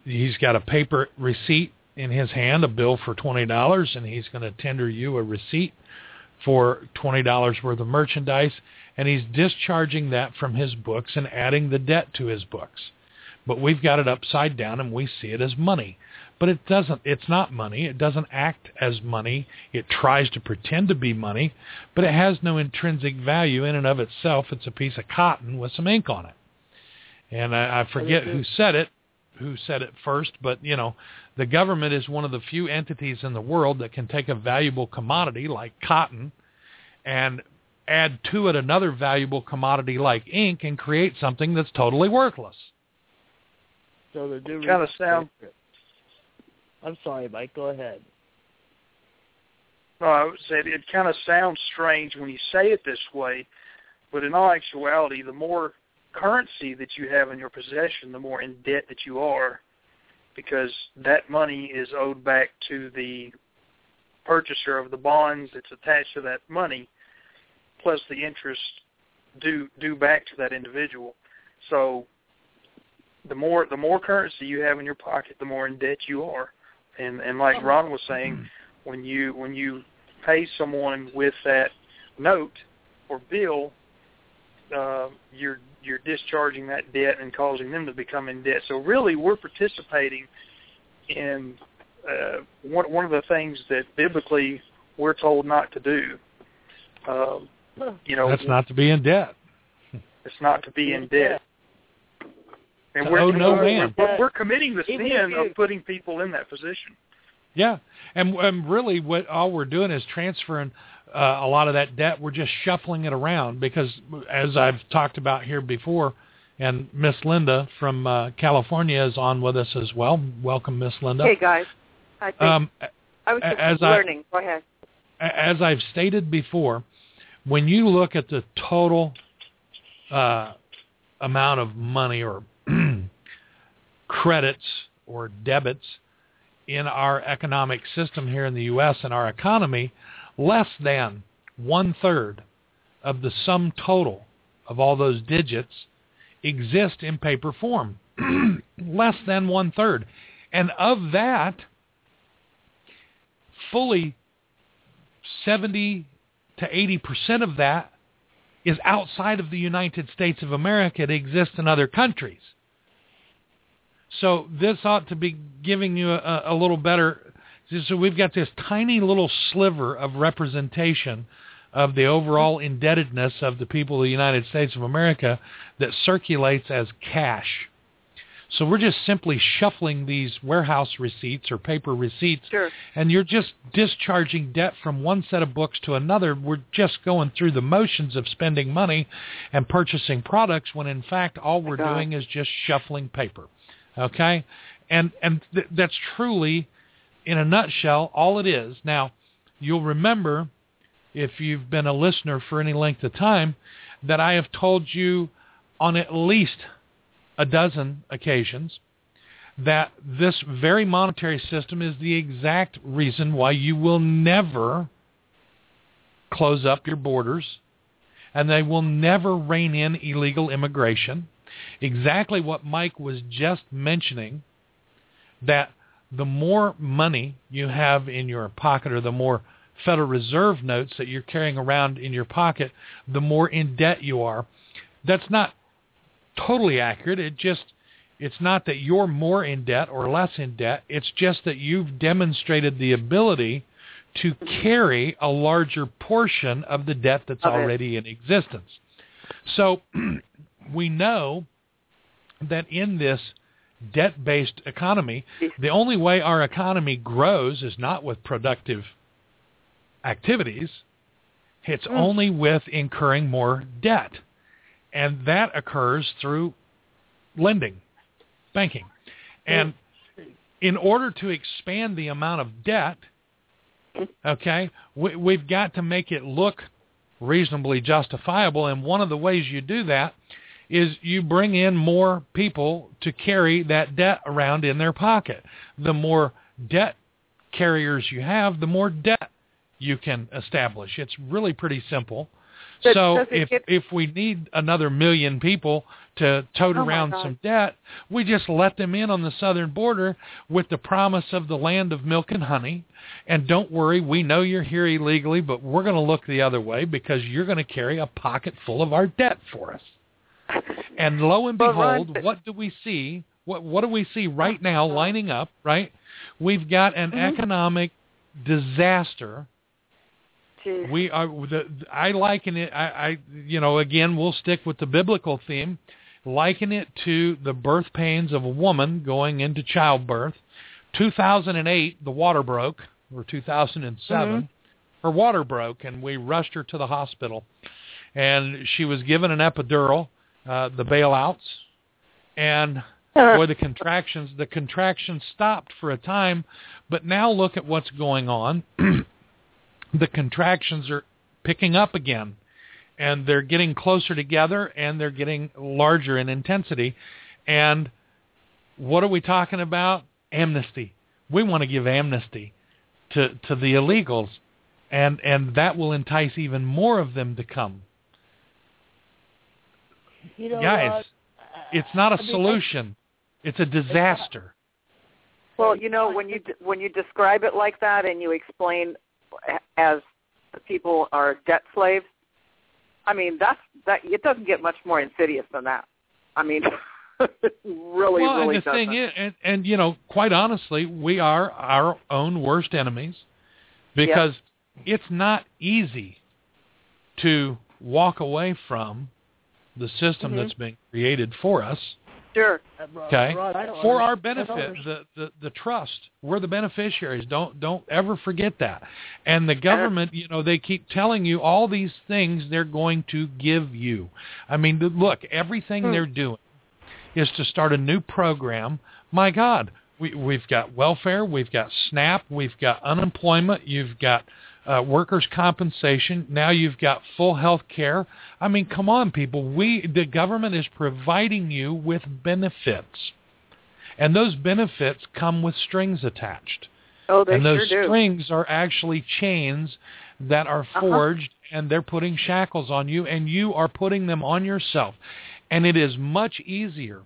he's got a paper receipt in his hand, a bill for twenty dollars, and he's going to tender you a receipt for twenty dollars worth of merchandise, and he's discharging that from his books and adding the debt to his books. But we've got it upside down, and we see it as money. But it doesn't. It's not money. It doesn't act as money. It tries to pretend to be money, but it has no intrinsic value in and of itself. It's a piece of cotton with some ink on it. And I, I forget who said it, who said it first, but, you know, the government is one of the few entities in the world that can take a valuable commodity like cotton and add to it another valuable commodity like ink and create something that's totally worthless. So the new kind of sound. I'm sorry, Mike. Go ahead. No, I would say it kind of sounds strange when you say it this way, but in all actuality, the more currency that you have in your possession, the more in debt that you are, because that money is owed back to the purchaser of the bonds that's attached to that money, plus the interest due due back to that individual. So the more the more currency you have in your pocket, the more in debt you are. And and like Ron was saying, when you when you pay someone with that note or bill, uh, you're you're discharging that debt and causing them to become in debt. So really, we're participating in uh, one one of the things that biblically we're told not to do. Um, you know, that's not to be in debt. It's not to be in debt. And To we're, owe no we're, man. we're, we're committing the Even sin if you- of putting people in that position. Yeah, and, and really what all we're doing is transferring uh, a lot of that debt. We're just shuffling it around because, as I've talked about here before, and Miss Linda from uh, California is on with us as well. Welcome, Miss Linda. Hey, guys. I think Um, I was just as learning. I, Go ahead. As I've stated before, when you look at the total uh, amount of money or credits or debits in our economic system here in the U S and our economy, less than one-third of the sum total of all those digits exist in paper form. Less than one-third. And of that, fully seventy to eighty percent of that is outside of the United States of America. It exists in other countries. So this ought to be giving you a, a little better. So we've got this tiny little sliver of representation of the overall indebtedness of the people of the United States of America that circulates as cash. So we're just simply shuffling these warehouse receipts or paper receipts, Sure. and you're just discharging debt from one set of books to another. We're just going through the motions of spending money and purchasing products when, in fact, all we're God. doing is just shuffling paper. Okay? And and th- that's truly, in a nutshell, all it is. Now, you'll remember, if you've been a listener for any length of time, that I have told you on at least a dozen occasions that this very monetary system is the exact reason why you will never close up your borders and they will never rein in illegal immigration. Exactly what Mike was just mentioning, that the more money you have in your pocket or the more Federal Reserve notes that you're carrying around in your pocket, the more in debt you are. That's not totally accurate. It just, it's not that you're more in debt or less in debt. It's just that you've demonstrated the ability to carry a larger portion of the debt that's Okay. already in existence. So we know that in this debt-based economy, the only way our economy grows is not with productive activities. It's Mm. only with incurring more debt. And that occurs through lending, banking. And in order to expand the amount of debt, okay, we, we've got to make it look reasonably justifiable. And one of the ways you do that is you bring in more people to carry that debt around in their pocket. The more debt carriers you have, the more debt you can establish. It's really pretty simple. But So does it if get- if we need another million people to tote Oh, my around God. some debt. We just let them in on the southern border with the promise of the land of milk and honey. And don't worry, we know you're here illegally, but we're going to look the other way because you're going to carry a pocket full of our debt for us. And lo and Well, behold, Ron, what do we see? What what do we see right now lining up, right? We've got an Mhm. economic disaster. Jeez. We are. The, I liken it. I, I, you know, again, we'll stick with the biblical theme. Liken it to the birth pains of a woman going into childbirth. two thousand eight, the water broke, or two thousand seven, Mhm. her water broke, and we rushed her to the hospital, and she was given an epidural, uh, the bailouts, and boy, the contractions, the contractions stopped for a time, but now look at what's going on. The contractions are picking up again, and they're getting closer together, and they're getting larger in intensity. And what are we talking about? Amnesty. We want to give amnesty to, to the illegals, and, and that will entice even more of them to come. You know Guys, what? it's not a I mean, solution. It's a disaster. Well, you know, when you when you describe it like that and you explain as the people are debt slaves, I mean, that's that. It doesn't get much more insidious than that. I mean, it really, well, really and the doesn't. thing is, and, and you know, quite honestly, we are our own worst enemies because yep. It's not easy to walk away from the system mm-hmm. that's been created for us. Sure. Okay. Rod, I don't for our understand. benefit, the, the the trust. We're the beneficiaries. Don't don't ever forget that. And the government, you know, they keep telling you all these things they're going to give you. I mean, look, everything hmm. they're doing is to start a new program. My God, we we've got welfare, we've got SNAP, we've got unemployment, you've got uh, workers' compensation. Now you've got full health care. I mean, come on, people. We the government is providing you with benefits, and those benefits come with strings attached. Oh, they and those sure do. strings are actually chains that are forged, uh-huh. and they're putting shackles on you, and you are putting them on yourself. And it is much easier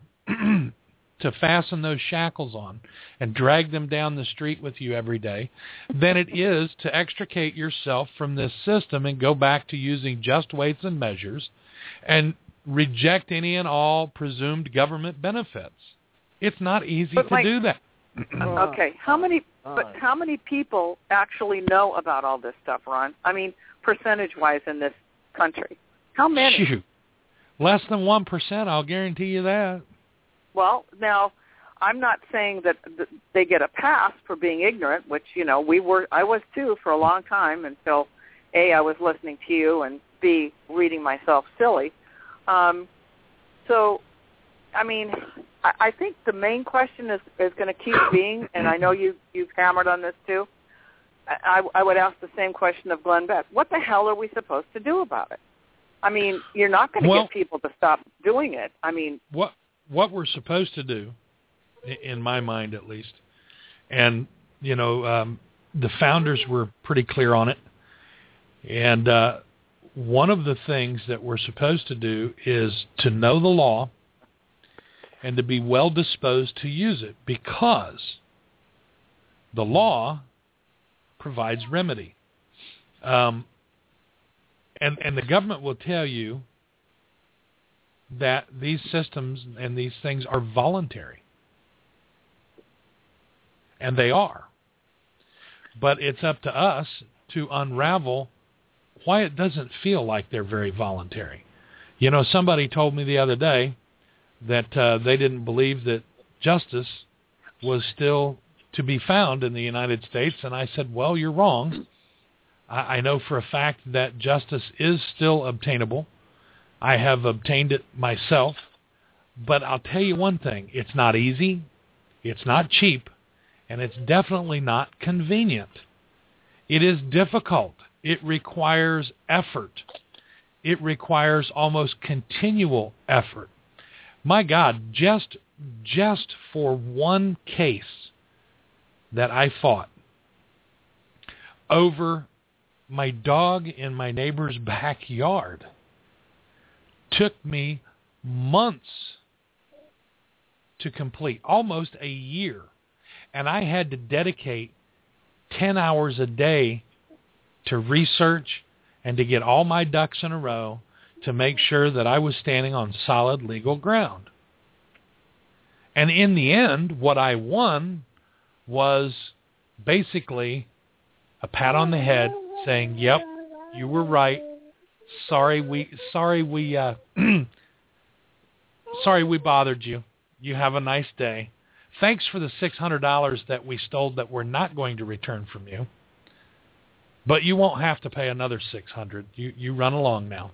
to fasten those shackles on and drag them down the street with you every day than it is to extricate yourself from this system and go back to using just weights and measures and reject any and all presumed government benefits. It's not easy but to like, do that. Okay, how many? But how many people actually know about all this stuff, Ron? I mean, percentage-wise in this country, how many? Shoot, less than one percent. I'll guarantee you that. Well, now, I'm not saying that they get a pass for being ignorant, which, you know, we were. I was too for a long time until A, I was listening to you, and B, reading myself silly. Um, so, I mean, I, I think the main question is, is going to keep being, and I know you, you've hammered on this too, I, I would ask the same question of Glenn Beck. What the hell are we supposed to do about it? I mean, you're not going to well, get people to stop doing it. I mean, what what we're supposed to do, in my mind at least, and, you know, um, the founders were pretty clear on it, and uh, one of the things that we're supposed to do is to know the law and to be well disposed to use it, because the law provides remedy. Um, and, and the government will tell you that these systems and these things are voluntary. And they are. But it's up to us to unravel why it doesn't feel like they're very voluntary. You know, somebody told me the other day that uh, they didn't believe that justice was still to be found in the United States, and I said, well, you're wrong. I, I know for a fact that justice is still obtainable. I have obtained it myself, but I'll tell you one thing, it's not easy, it's not cheap, and it's definitely not convenient. It is difficult. It requires effort. It requires almost continual effort. My God, just just for one case that I fought over my dog in my neighbor's backyard took me months to complete, almost a year. And I had to dedicate ten hours a day to research and to get all my ducks in a row to make sure that I was standing on solid legal ground. And in the end, what I won was basically a pat on the head saying, yep, you were right. Sorry we sorry we uh sorry we bothered you. You have a nice day. Thanks for the six hundred dollars that we stole that we're not going to return from you. But you won't have to pay another six hundred dollars. You you run along now.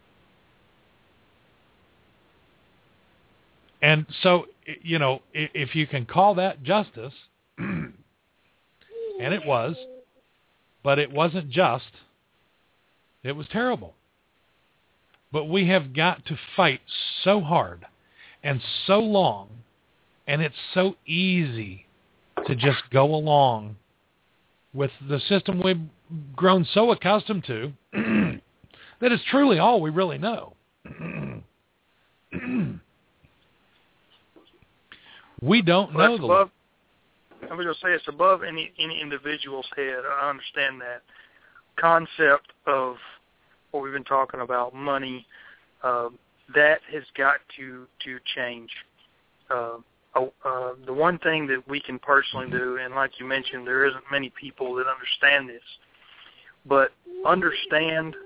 And so, you know, if you can call that justice, and it was, but it wasn't just, it was terrible. But we have got to fight so hard and so long, and it's so easy to just go along with the system we've grown so accustomed to that is truly all we really know. We don't well, know the above, I was going to say it's above any any individual's head. I understand that concept of what we've been talking about, money. Uh, that has got to to change. Uh, uh, the one thing that we can personally do, and like you mentioned, there isn't many people that understand this, but understand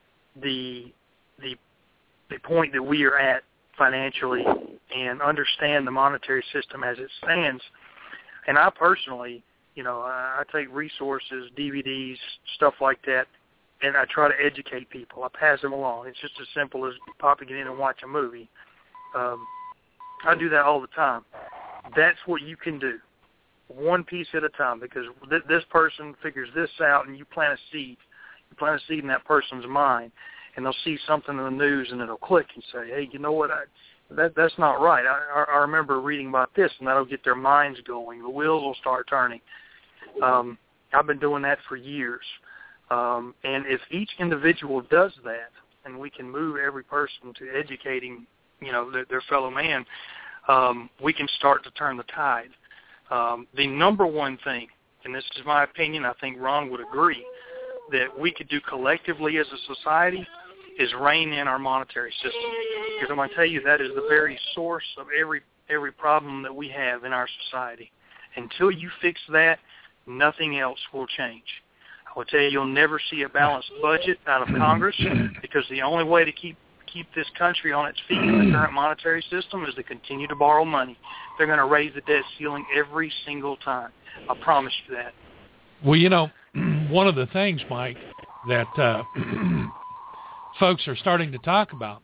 the the the point that we are at financially, and understand the monetary system as it stands. And I personally, you know, I, I take resources, D V Ds, stuff like that, and I try to educate people. I pass them along. It's just as simple as popping it in and watch a movie. Um, I do that all the time. That's what you can do, one piece at a time, because th- this person figures this out, and you plant a seed. You plant a seed in that person's mind, and they'll see something in the news, and it'll click and say, hey, you know what, I, that that's not right. I, I remember reading about this, and that'll get their minds going. The wheels will start turning. Um, I've been doing that for years. Um, and if each individual does that, and we can move every person to educating, you know, their, their fellow man, um, we can start to turn the tide. Um, the number one thing, and this is my opinion, I think Ron would agree, that we could do collectively as a society is rein in our monetary system. Because I'm going to tell you, that is the very source of every every problem that we have in our society. Until you fix that, nothing else will change. I will tell you, you'll never see a balanced budget out of Congress, because the only way to keep keep this country on its feet in the current monetary system is to continue to borrow money. They're going to raise the debt ceiling every single time. I promise you that. Well, you know, one of the things, Mike, that uh, folks are starting to talk about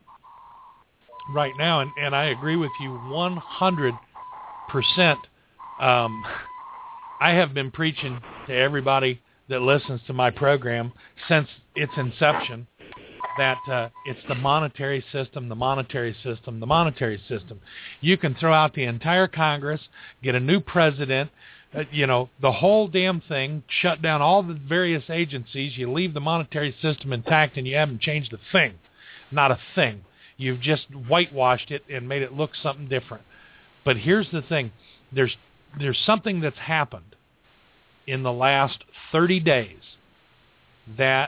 right now, and, and I agree with you one hundred percent. Um, I have been preaching to everybody that listens to my program since its inception that uh, it's the monetary system, the monetary system, the monetary system. You can throw out the entire Congress, get a new president, uh, you know, the whole damn thing, shut down all the various agencies, you leave the monetary system intact, and you haven't changed a thing. Not a thing. You've just whitewashed it and made it look something different. But here's the thing. There's there's something that's happened in the last thirty days that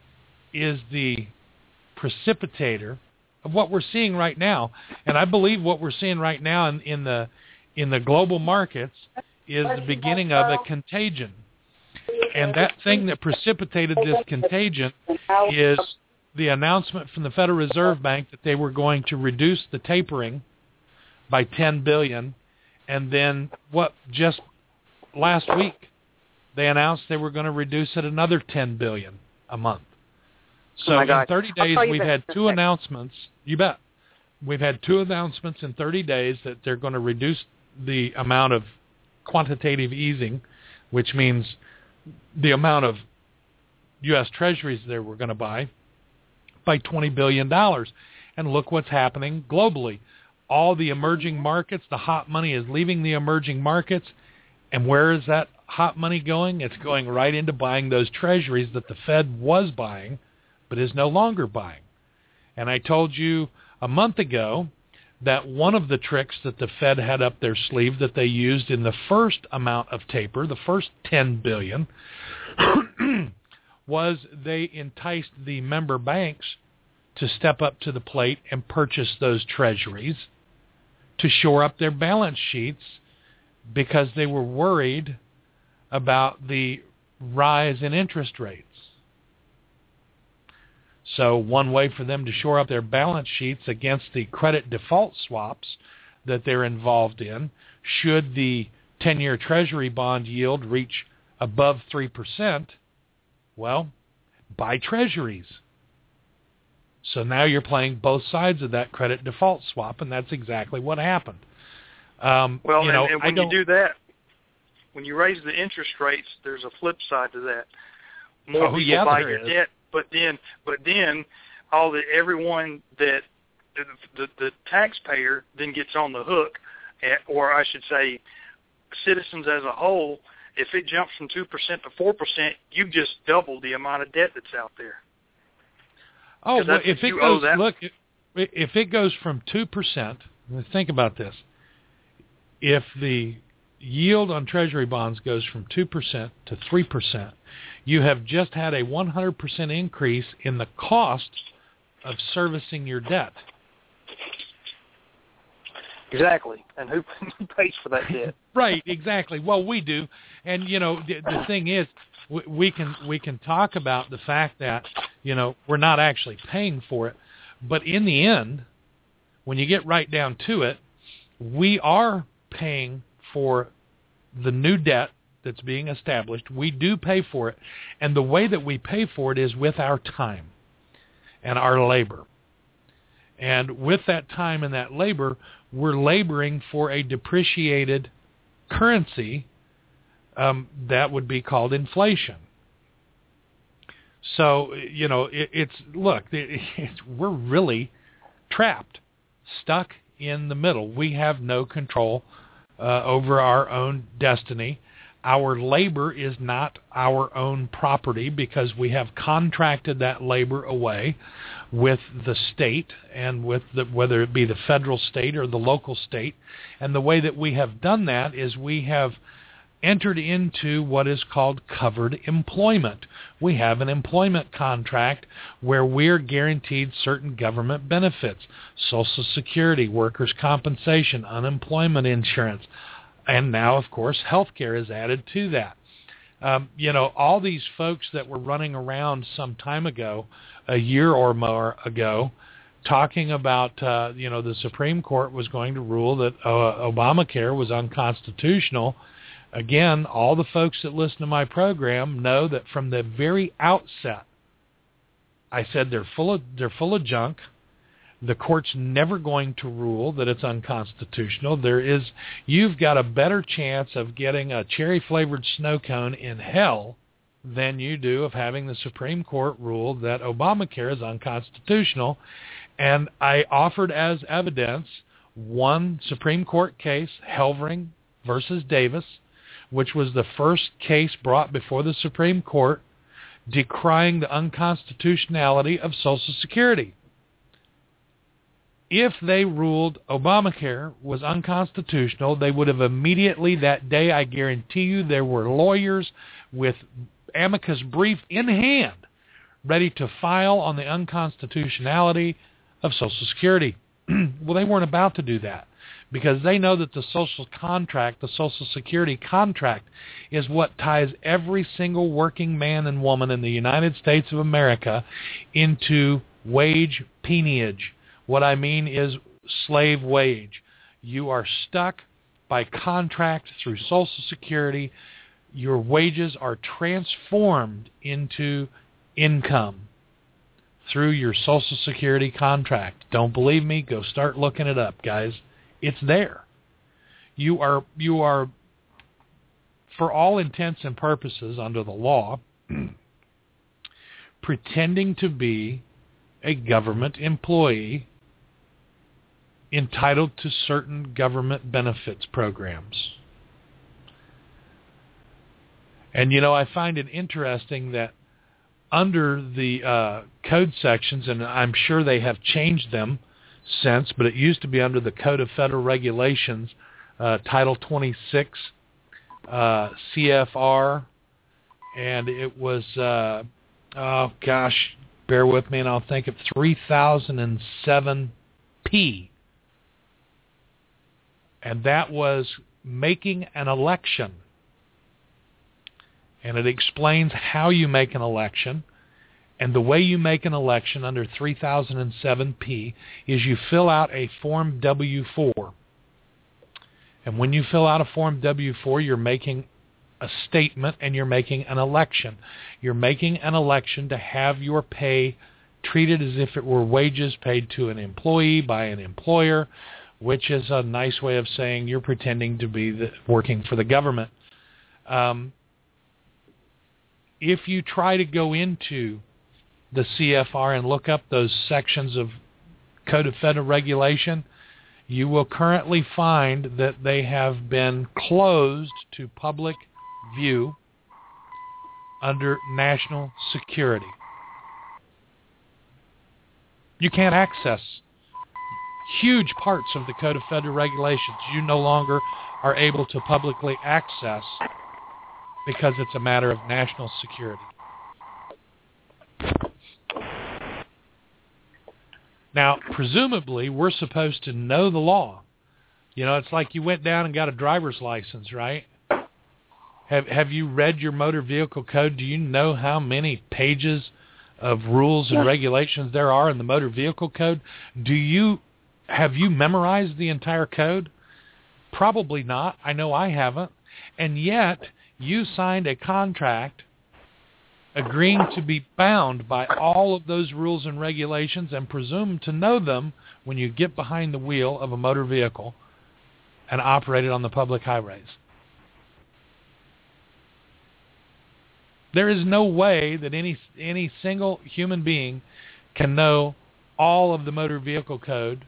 is the precipitator of what we're seeing right now. And I believe what we're seeing right now in, in the in the global markets is the beginning of a contagion. And that thing that precipitated this contagion is the announcement from the Federal Reserve Bank that they were going to reduce the tapering by ten billion dollars. And then what just last week they announced they were going to reduce it another ten billion dollars a month. So oh in thirty days, we've had two announcements. You bet. We've had two announcements in thirty days that they're going to reduce the amount of quantitative easing, which means the amount of U S Treasuries they were going to buy, by twenty billion dollars. And look what's happening globally. All the emerging markets, the hot money is leaving the emerging markets. And where is that hot money going? It's going right into buying those treasuries that the Fed was buying, but is no longer buying. And I told you a month ago that one of the tricks that the Fed had up their sleeve that they used in the first amount of taper, the first ten billion dollars, was they enticed the member banks to step up to the plate and purchase those treasuries to shore up their balance sheets because they were worried about the rise in interest rates. So one way for them to shore up their balance sheets against the credit default swaps that they're involved in, should the ten-year Treasury bond yield reach above three percent, well, buy treasuries. So now you're playing both sides of that credit default swap, and that's exactly what happened. Um, well, you know, and, and when I don't, you do that, when you raise the interest rates, there's a flip side to that. More oh, people yeah, buy there your is. debt, but then, but then, all the everyone that the, the, the taxpayer then gets on the hook, at, or I should say, citizens as a whole. If it jumps from two percent to four percent, you've just doubled the amount of debt that's out there. Oh, well, if it goes, that. look, if it goes from two percent, think about this. If the yield on Treasury bonds goes from two percent to three percent, you have just had a one hundred percent increase in the cost of servicing your debt. Exactly. And who pays for that debt? Right, exactly. Well, we do. And, you know, the, the thing is, we, we can we can talk about the fact that, you know, we're not actually paying for it. But in the end, when you get right down to it, we are paying for the new debt that's being established. We do pay for it. And the way that we pay for it is with our time and our labor. And with that time and that labor, we're laboring for a depreciated currency um, that would be called inflation. So, you know, it, it's, look, it, it's, we're really trapped, stuck in the middle. We have no control uh, over our own destiny. Our labor is not our own property because we have contracted that labor away with the state and with the, whether it be the federal state or the local state. And the way that we have done that is we have entered into what is called covered employment. We have an employment contract where we're guaranteed certain government benefits, Social Security, workers' compensation, unemployment insurance, and now, of course, health care is added to that. Um, you know, all these folks that were running around some time ago, a year or more ago, talking about, uh, you know, the Supreme Court was going to rule that uh, Obamacare was unconstitutional. Again, all the folks that listen to my program know that from the very outset, I said they're full of they're full of junk. The court's never going to rule that it's unconstitutional. There is, you've got a better chance of getting a cherry-flavored snow cone in hell than you do of having the Supreme Court rule that Obamacare is unconstitutional. And I offered as evidence one Supreme Court case, Helvering versus Davis, which was the first case brought before the Supreme Court decrying the unconstitutionality of Social Security. If they ruled Obamacare was unconstitutional, they would have immediately that day, I guarantee you, there were lawyers with amicus brief in hand ready to file on the unconstitutionality of Social Security. Well, they weren't about to do that because they know that the social contract, the Social Security contract, is what ties every single working man and woman in the United States of America into wage peonage. What I mean is slave wage. You are stuck by contract through Social Security. Your wages are transformed into income through your Social Security contract. Don't believe me? Go start looking it up, guys. It's there. You are, you are, for all intents and purposes under the law, pretending to be a government employee entitled to certain government benefits programs. And, you know, I find it interesting that under the uh, code sections, and I'm sure they have changed them since, but it used to be under the Code of Federal Regulations, uh, Title twenty-six, uh, C F R, and it was, uh, oh gosh, bear with me and I'll think of three thousand seven P. And that was making an election. And it explains how you make an election. And the way you make an election under three thousand seven P is you fill out a Form W four. And when you fill out a Form W four, you're making a statement and you're making an election. You're making an election to have your pay treated as if it were wages paid to an employee by an employer, which is a nice way of saying you're pretending to be the, working for the government. Um, if you try to go into the C F R and look up those sections of Code of Federal Regulation, you will currently find that they have been closed to public view under national security. You can't access huge parts of the Code of Federal Regulations. You no longer are able to publicly access because it's a matter of national security. Now, presumably, we're supposed to know the law. You know, it's like you went down and got a driver's license, right? Have Have you read your motor vehicle code? Do you know how many pages of rules and yeah. regulations there are in the motor vehicle code? Do you have you memorized the entire code? Probably not. I know I haven't. And yet, you signed a contract agreeing to be bound by all of those rules and regulations and presumed to know them when you get behind the wheel of a motor vehicle and operate it on the public highways. There is no way that any any single human being can know all of the motor vehicle code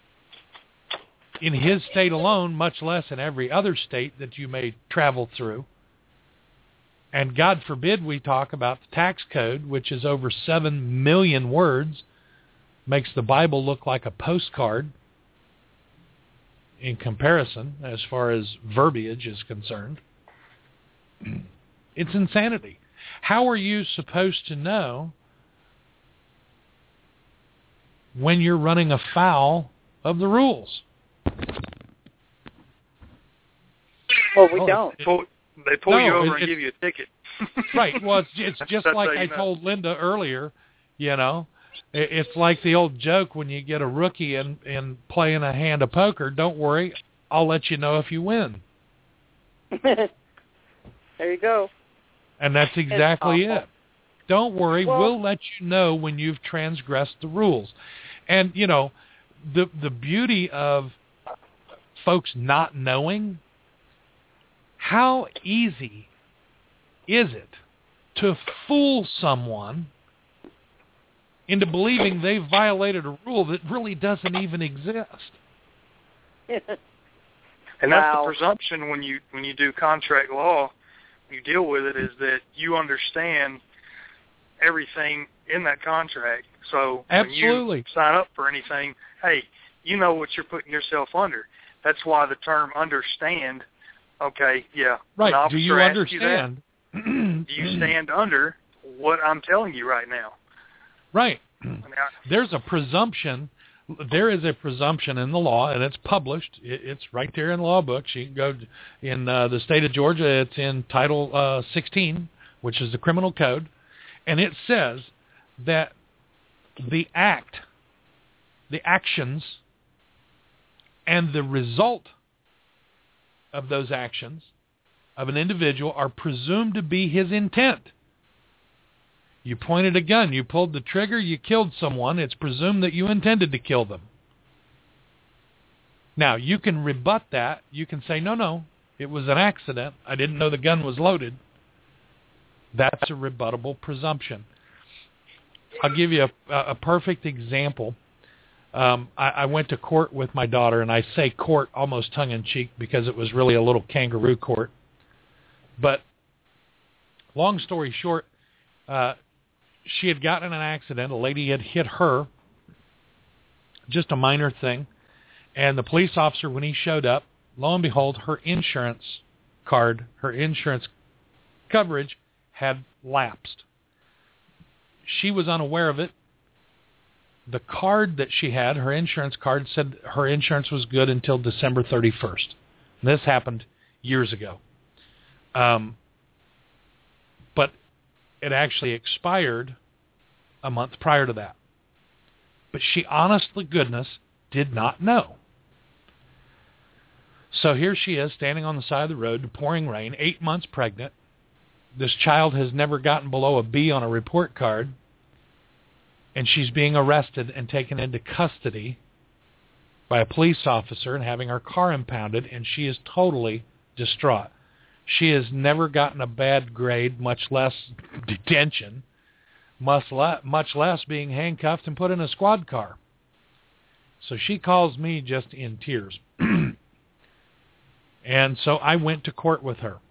in his state alone, much less in every other state that you may travel through. And God forbid we talk about the tax code, which is over seven million words, makes the Bible look like a postcard in comparison as far as verbiage is concerned. It's insanity. How are you supposed to know when you're running afoul of the rules? Well, we oh, don't. Pull, they pull no, you over it, and give you a ticket. Right. Well, it's, it's just like I know. told Linda earlier, you know. It, it's like the old joke when you get a rookie and in, in playing a hand of poker, don't worry, I'll let you know if you win. There you go. And that's exactly it. Don't worry, well, we'll let you know when you've transgressed the rules. And, you know, the the beauty of folks not knowing, how easy is it to fool someone into believing they've violated a rule that really doesn't even exist? And that's wow. the presumption when you when you do contract law, you deal with it, is that you understand everything in that contract. So Absolutely. when you sign up for anything, hey, you know what you're putting yourself under. That's why the term understand, okay, yeah. Right. Do you understand? You that, do you stand under what I'm telling you right now? Right. There's a presumption. There is a presumption in the law, and it's published. It's right there in law books. You can go in uh, the state of Georgia. It's in Title uh, sixteen, which is the criminal code, and it says that the act, the actions, and the result of those actions of an individual are presumed to be his intent. You pointed a gun, you pulled the trigger, you killed someone, it's presumed that you intended to kill them. Now, you can rebut that. You can say, no, no, it was an accident. I didn't know the gun was loaded. That's a rebuttable presumption. I'll give you a, a perfect example. Um, I, I went to court with my daughter, and I say court almost tongue-in-cheek because it was really a little kangaroo court. But long story short, uh, she had gotten in an accident. A lady had hit her. just a minor thing. And the police officer, when he showed up, lo and behold, her insurance card, her insurance coverage had lapsed. She was unaware of it. The card that she had, her insurance card, said her insurance was good until December thirty-first. And this happened years ago. Um, but it actually expired a month prior to that. But she, honest to goodness, did not know. So here she is, standing on the side of the road, pouring rain, eight months pregnant. This child has never gotten below a B on a report card, and she's being arrested and taken into custody by a police officer and having her car impounded, and she is totally distraught. She has never gotten a bad grade, much less detention, much less, much less being handcuffed and put in a squad car. So she calls me just in tears. And so I went to court with her.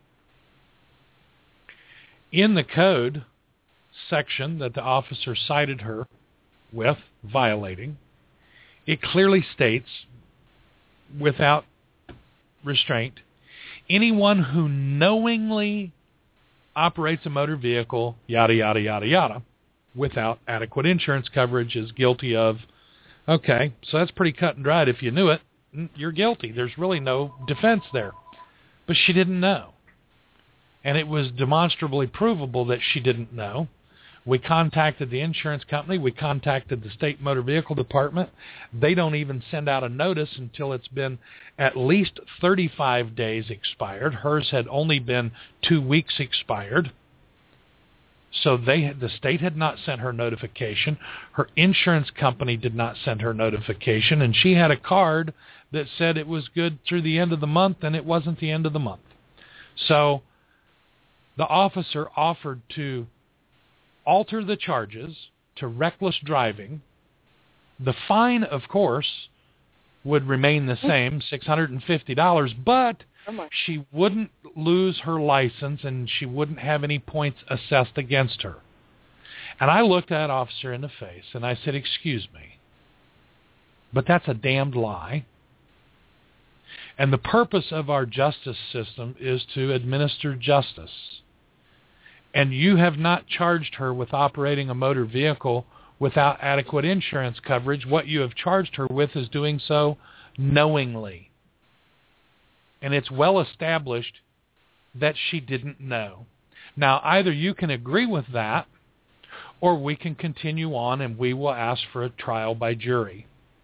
In the code section that the officer cited her with violating, it clearly states, without restraint, anyone who knowingly operates a motor vehicle, yada, yada, yada, yada, without adequate insurance coverage is guilty of, okay, so that's pretty cut and dried. If you knew it, you're guilty. There's really no defense there. But she didn't know. And it was demonstrably provable that she didn't know. We contacted the insurance company. We contacted the state motor vehicle department. They don't even send out a notice until it's been at least thirty-five days expired. Hers had only been two weeks expired. So they had, the state had not sent her notification. Her insurance company did not send her notification. And she had a card that said it was good through the end of the month, and it wasn't the end of the month. So the officer offered to alter the charges to reckless driving. The fine, of course, would remain the same, six hundred fifty dollars, but she wouldn't lose her license and she wouldn't have any points assessed against her. And I looked that officer in the face and I said, excuse me, but that's a damned lie. And the purpose of our justice system is to administer justice. And you have not charged her with operating a motor vehicle without adequate insurance coverage. What you have charged her with is doing so knowingly. And it's well established that she didn't know. Now, either you can agree with that, or we can continue on and we will ask for a trial by jury.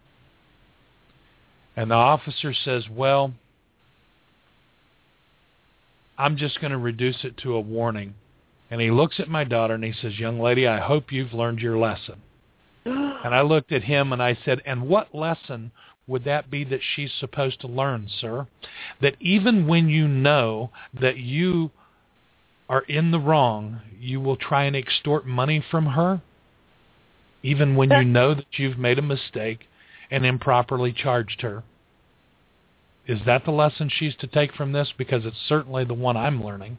And the officer says, well, I'm just going to reduce it to a warning. And he looks at my daughter and he says, young lady, I hope you've learned your lesson. And I looked at him and I said, and what lesson would that be that she's supposed to learn, sir? That even when you know that you are in the wrong, you will try and extort money from her? Even when you know that you've made a mistake and improperly charged her? Is that the lesson she's to take from this? Because it's certainly the one I'm learning.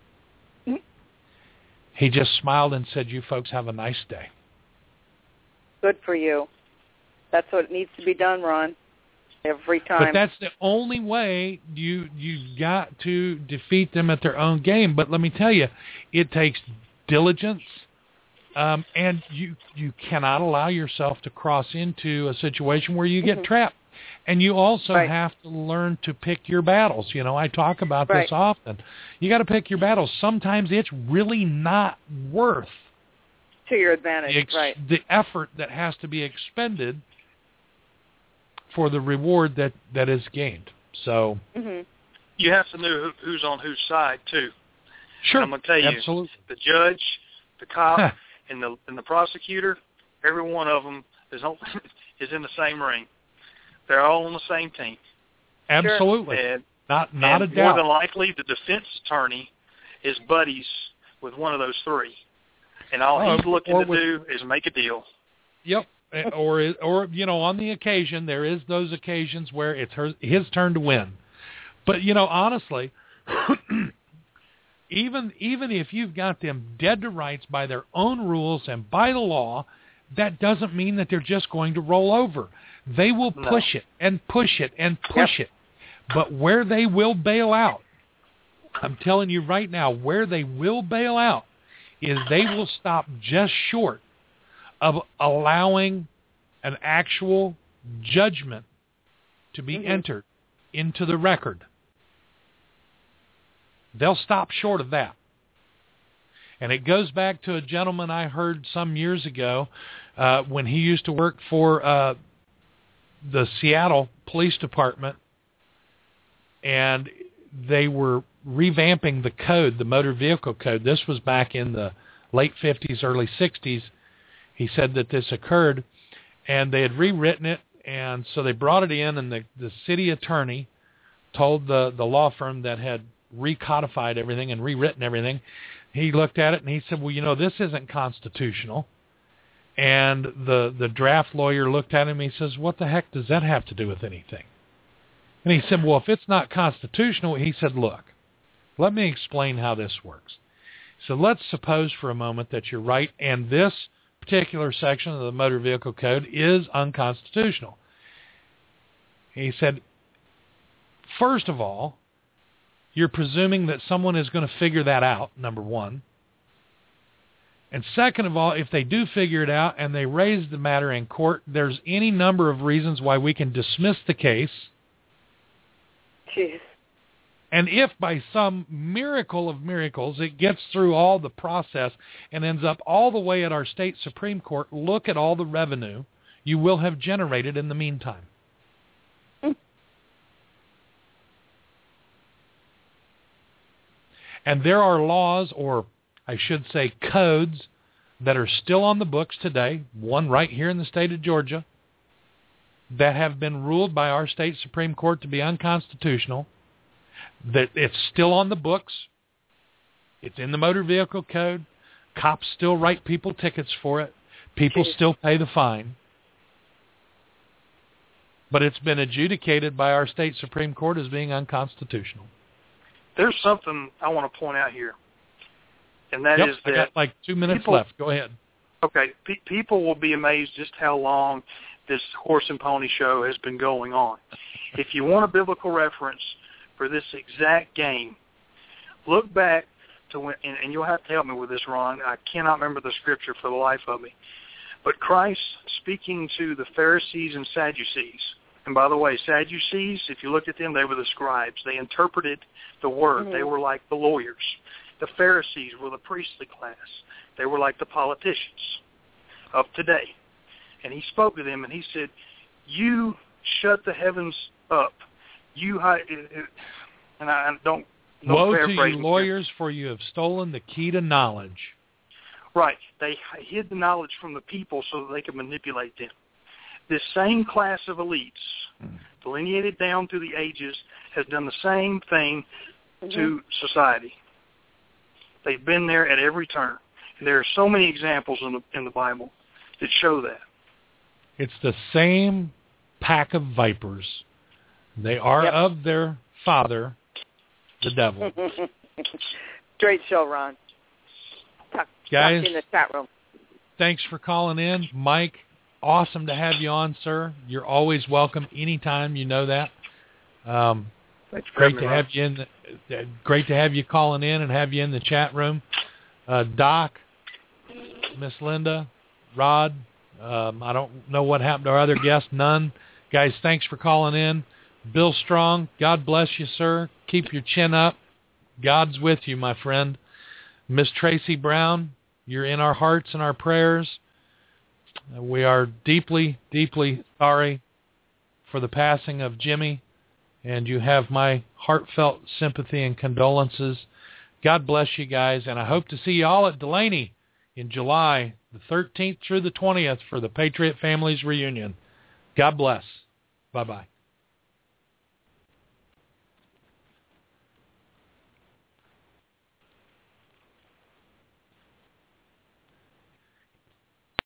He just smiled and said, you folks have a nice day. Good for you. That's what needs to be done, Ron, every time. But that's the only way you you got to defeat them at their own game. But let me tell you, it takes diligence, um, and you you cannot allow yourself to cross into a situation where you get mm-hmm. trapped. And you also right. have to learn to pick your battles. You know, I talk about right. this often. You got to pick your battles. Sometimes it's really not worth to your advantage, the, ex- right. the effort that has to be expended for the reward that, that is gained. So mm-hmm. you have to know who, who's on whose side too. Sure, and I'm going to tell you, absolutely. The judge, the cop, and the and the prosecutor, every one of them is on, is in the same ring. They're all on the same team. Absolutely. Sure. And, not not and a doubt. More than likely, the defense attorney is buddies with one of those three. And all oh, he's looking to with, do is make a deal. Yep. or, or you know, on the occasion, there is those occasions where it's her, his turn to win. But, you know, honestly, even even if you've got them dead to rights by their own rules and by the law, that doesn't mean that they're just going to roll over. They will No. push it and push it and push yep. it. But where they will bail out, I'm telling you right now, where they will bail out is they will stop just short of allowing an actual judgment to be mm-hmm. entered into the record. They'll stop short of that. And it goes back to a gentleman I heard some years ago uh, when he used to work for uh, the Seattle Police Department, and they were revamping the code, the motor vehicle code. This was back in the late fifties, early sixties. He said that this occurred, and they had rewritten it, and so they brought it in, and the, the city attorney told the, the law firm that had recodified everything and rewritten everything. He looked at it, and he said, well, you know, this isn't constitutional. And the, the draft lawyer looked at him, and he says, what the heck does that have to do with anything? And he said, well, if it's not constitutional, he said, look, let me explain how this works. So let's suppose for a moment that you're right, and this particular section of the Motor Vehicle Code is unconstitutional. He said, first of all, you're presuming that someone is going to figure that out, number one. And second of all, if they do figure it out and they raise the matter in court, there's any number of reasons why we can dismiss the case. Jeez. And if by some miracle of miracles it gets through all the process and ends up all the way at our state Supreme Court, look at all the revenue you will have generated in the meantime. Mm. And there are laws, or I should say codes, that are still on the books today, one right here in the state of Georgia, that have been ruled by our state Supreme Court to be unconstitutional, that it's still on the books. It's in the Motor Vehicle Code. Cops still write people tickets for it. People Jeez. still pay the fine. But it's been adjudicated by our state Supreme Court as being unconstitutional. There's something I want to point out here, and that yep, is that I got like two minutes people, left. Go ahead. Okay, pe- people will be amazed just how long this horse and pony show has been going on. If you want a biblical reference for this exact game, look back to when, and, and you'll have to help me with this, Ron. I cannot remember the scripture for the life of me. But Christ speaking to the Pharisees and Sadducees, and by the way, Sadducees, if you look at them, they were the scribes. They interpreted the word. Mm-hmm. They were like the lawyers. The Pharisees were the priestly class. They were like the politicians of today. And he spoke to them, and he said, you shut the heavens up. You hide, and I don't, don't Woe to you lawyers, here. For you have stolen the key to knowledge. Right. They hid the knowledge from the people so that they could manipulate them. This same class of elites, mm. delineated down through the ages, has done the same thing mm-hmm. to society. They've been there at every turn. And there are so many examples in the, in the Bible that show that. It's the same pack of vipers. They are yep. of their father, the devil. Great show, Ron. Talk, Guys, talk in the chat room. Thanks for calling in. Mike, awesome to have you on, sir. You're always welcome anytime, you know that. Um, Thanks for great me, to Ron. have you in the, uh, great to have you calling in and have you in the chat room. Uh, Doc, Miss Linda, Rod, um, I don't know what happened to our other guests, none. Guys, thanks for calling in. Bill Strong, God bless you, sir. Keep your chin up. God's with you, my friend. Miss Tracy Brown, you're in our hearts and our prayers. We are deeply, deeply sorry for the passing of Jimmy, and you have my heartfelt sympathy and condolences. God bless you guys, and I hope to see you all at Delaney in July, the thirteenth through the twentieth for the Patriot Families Reunion. God bless. Bye-bye.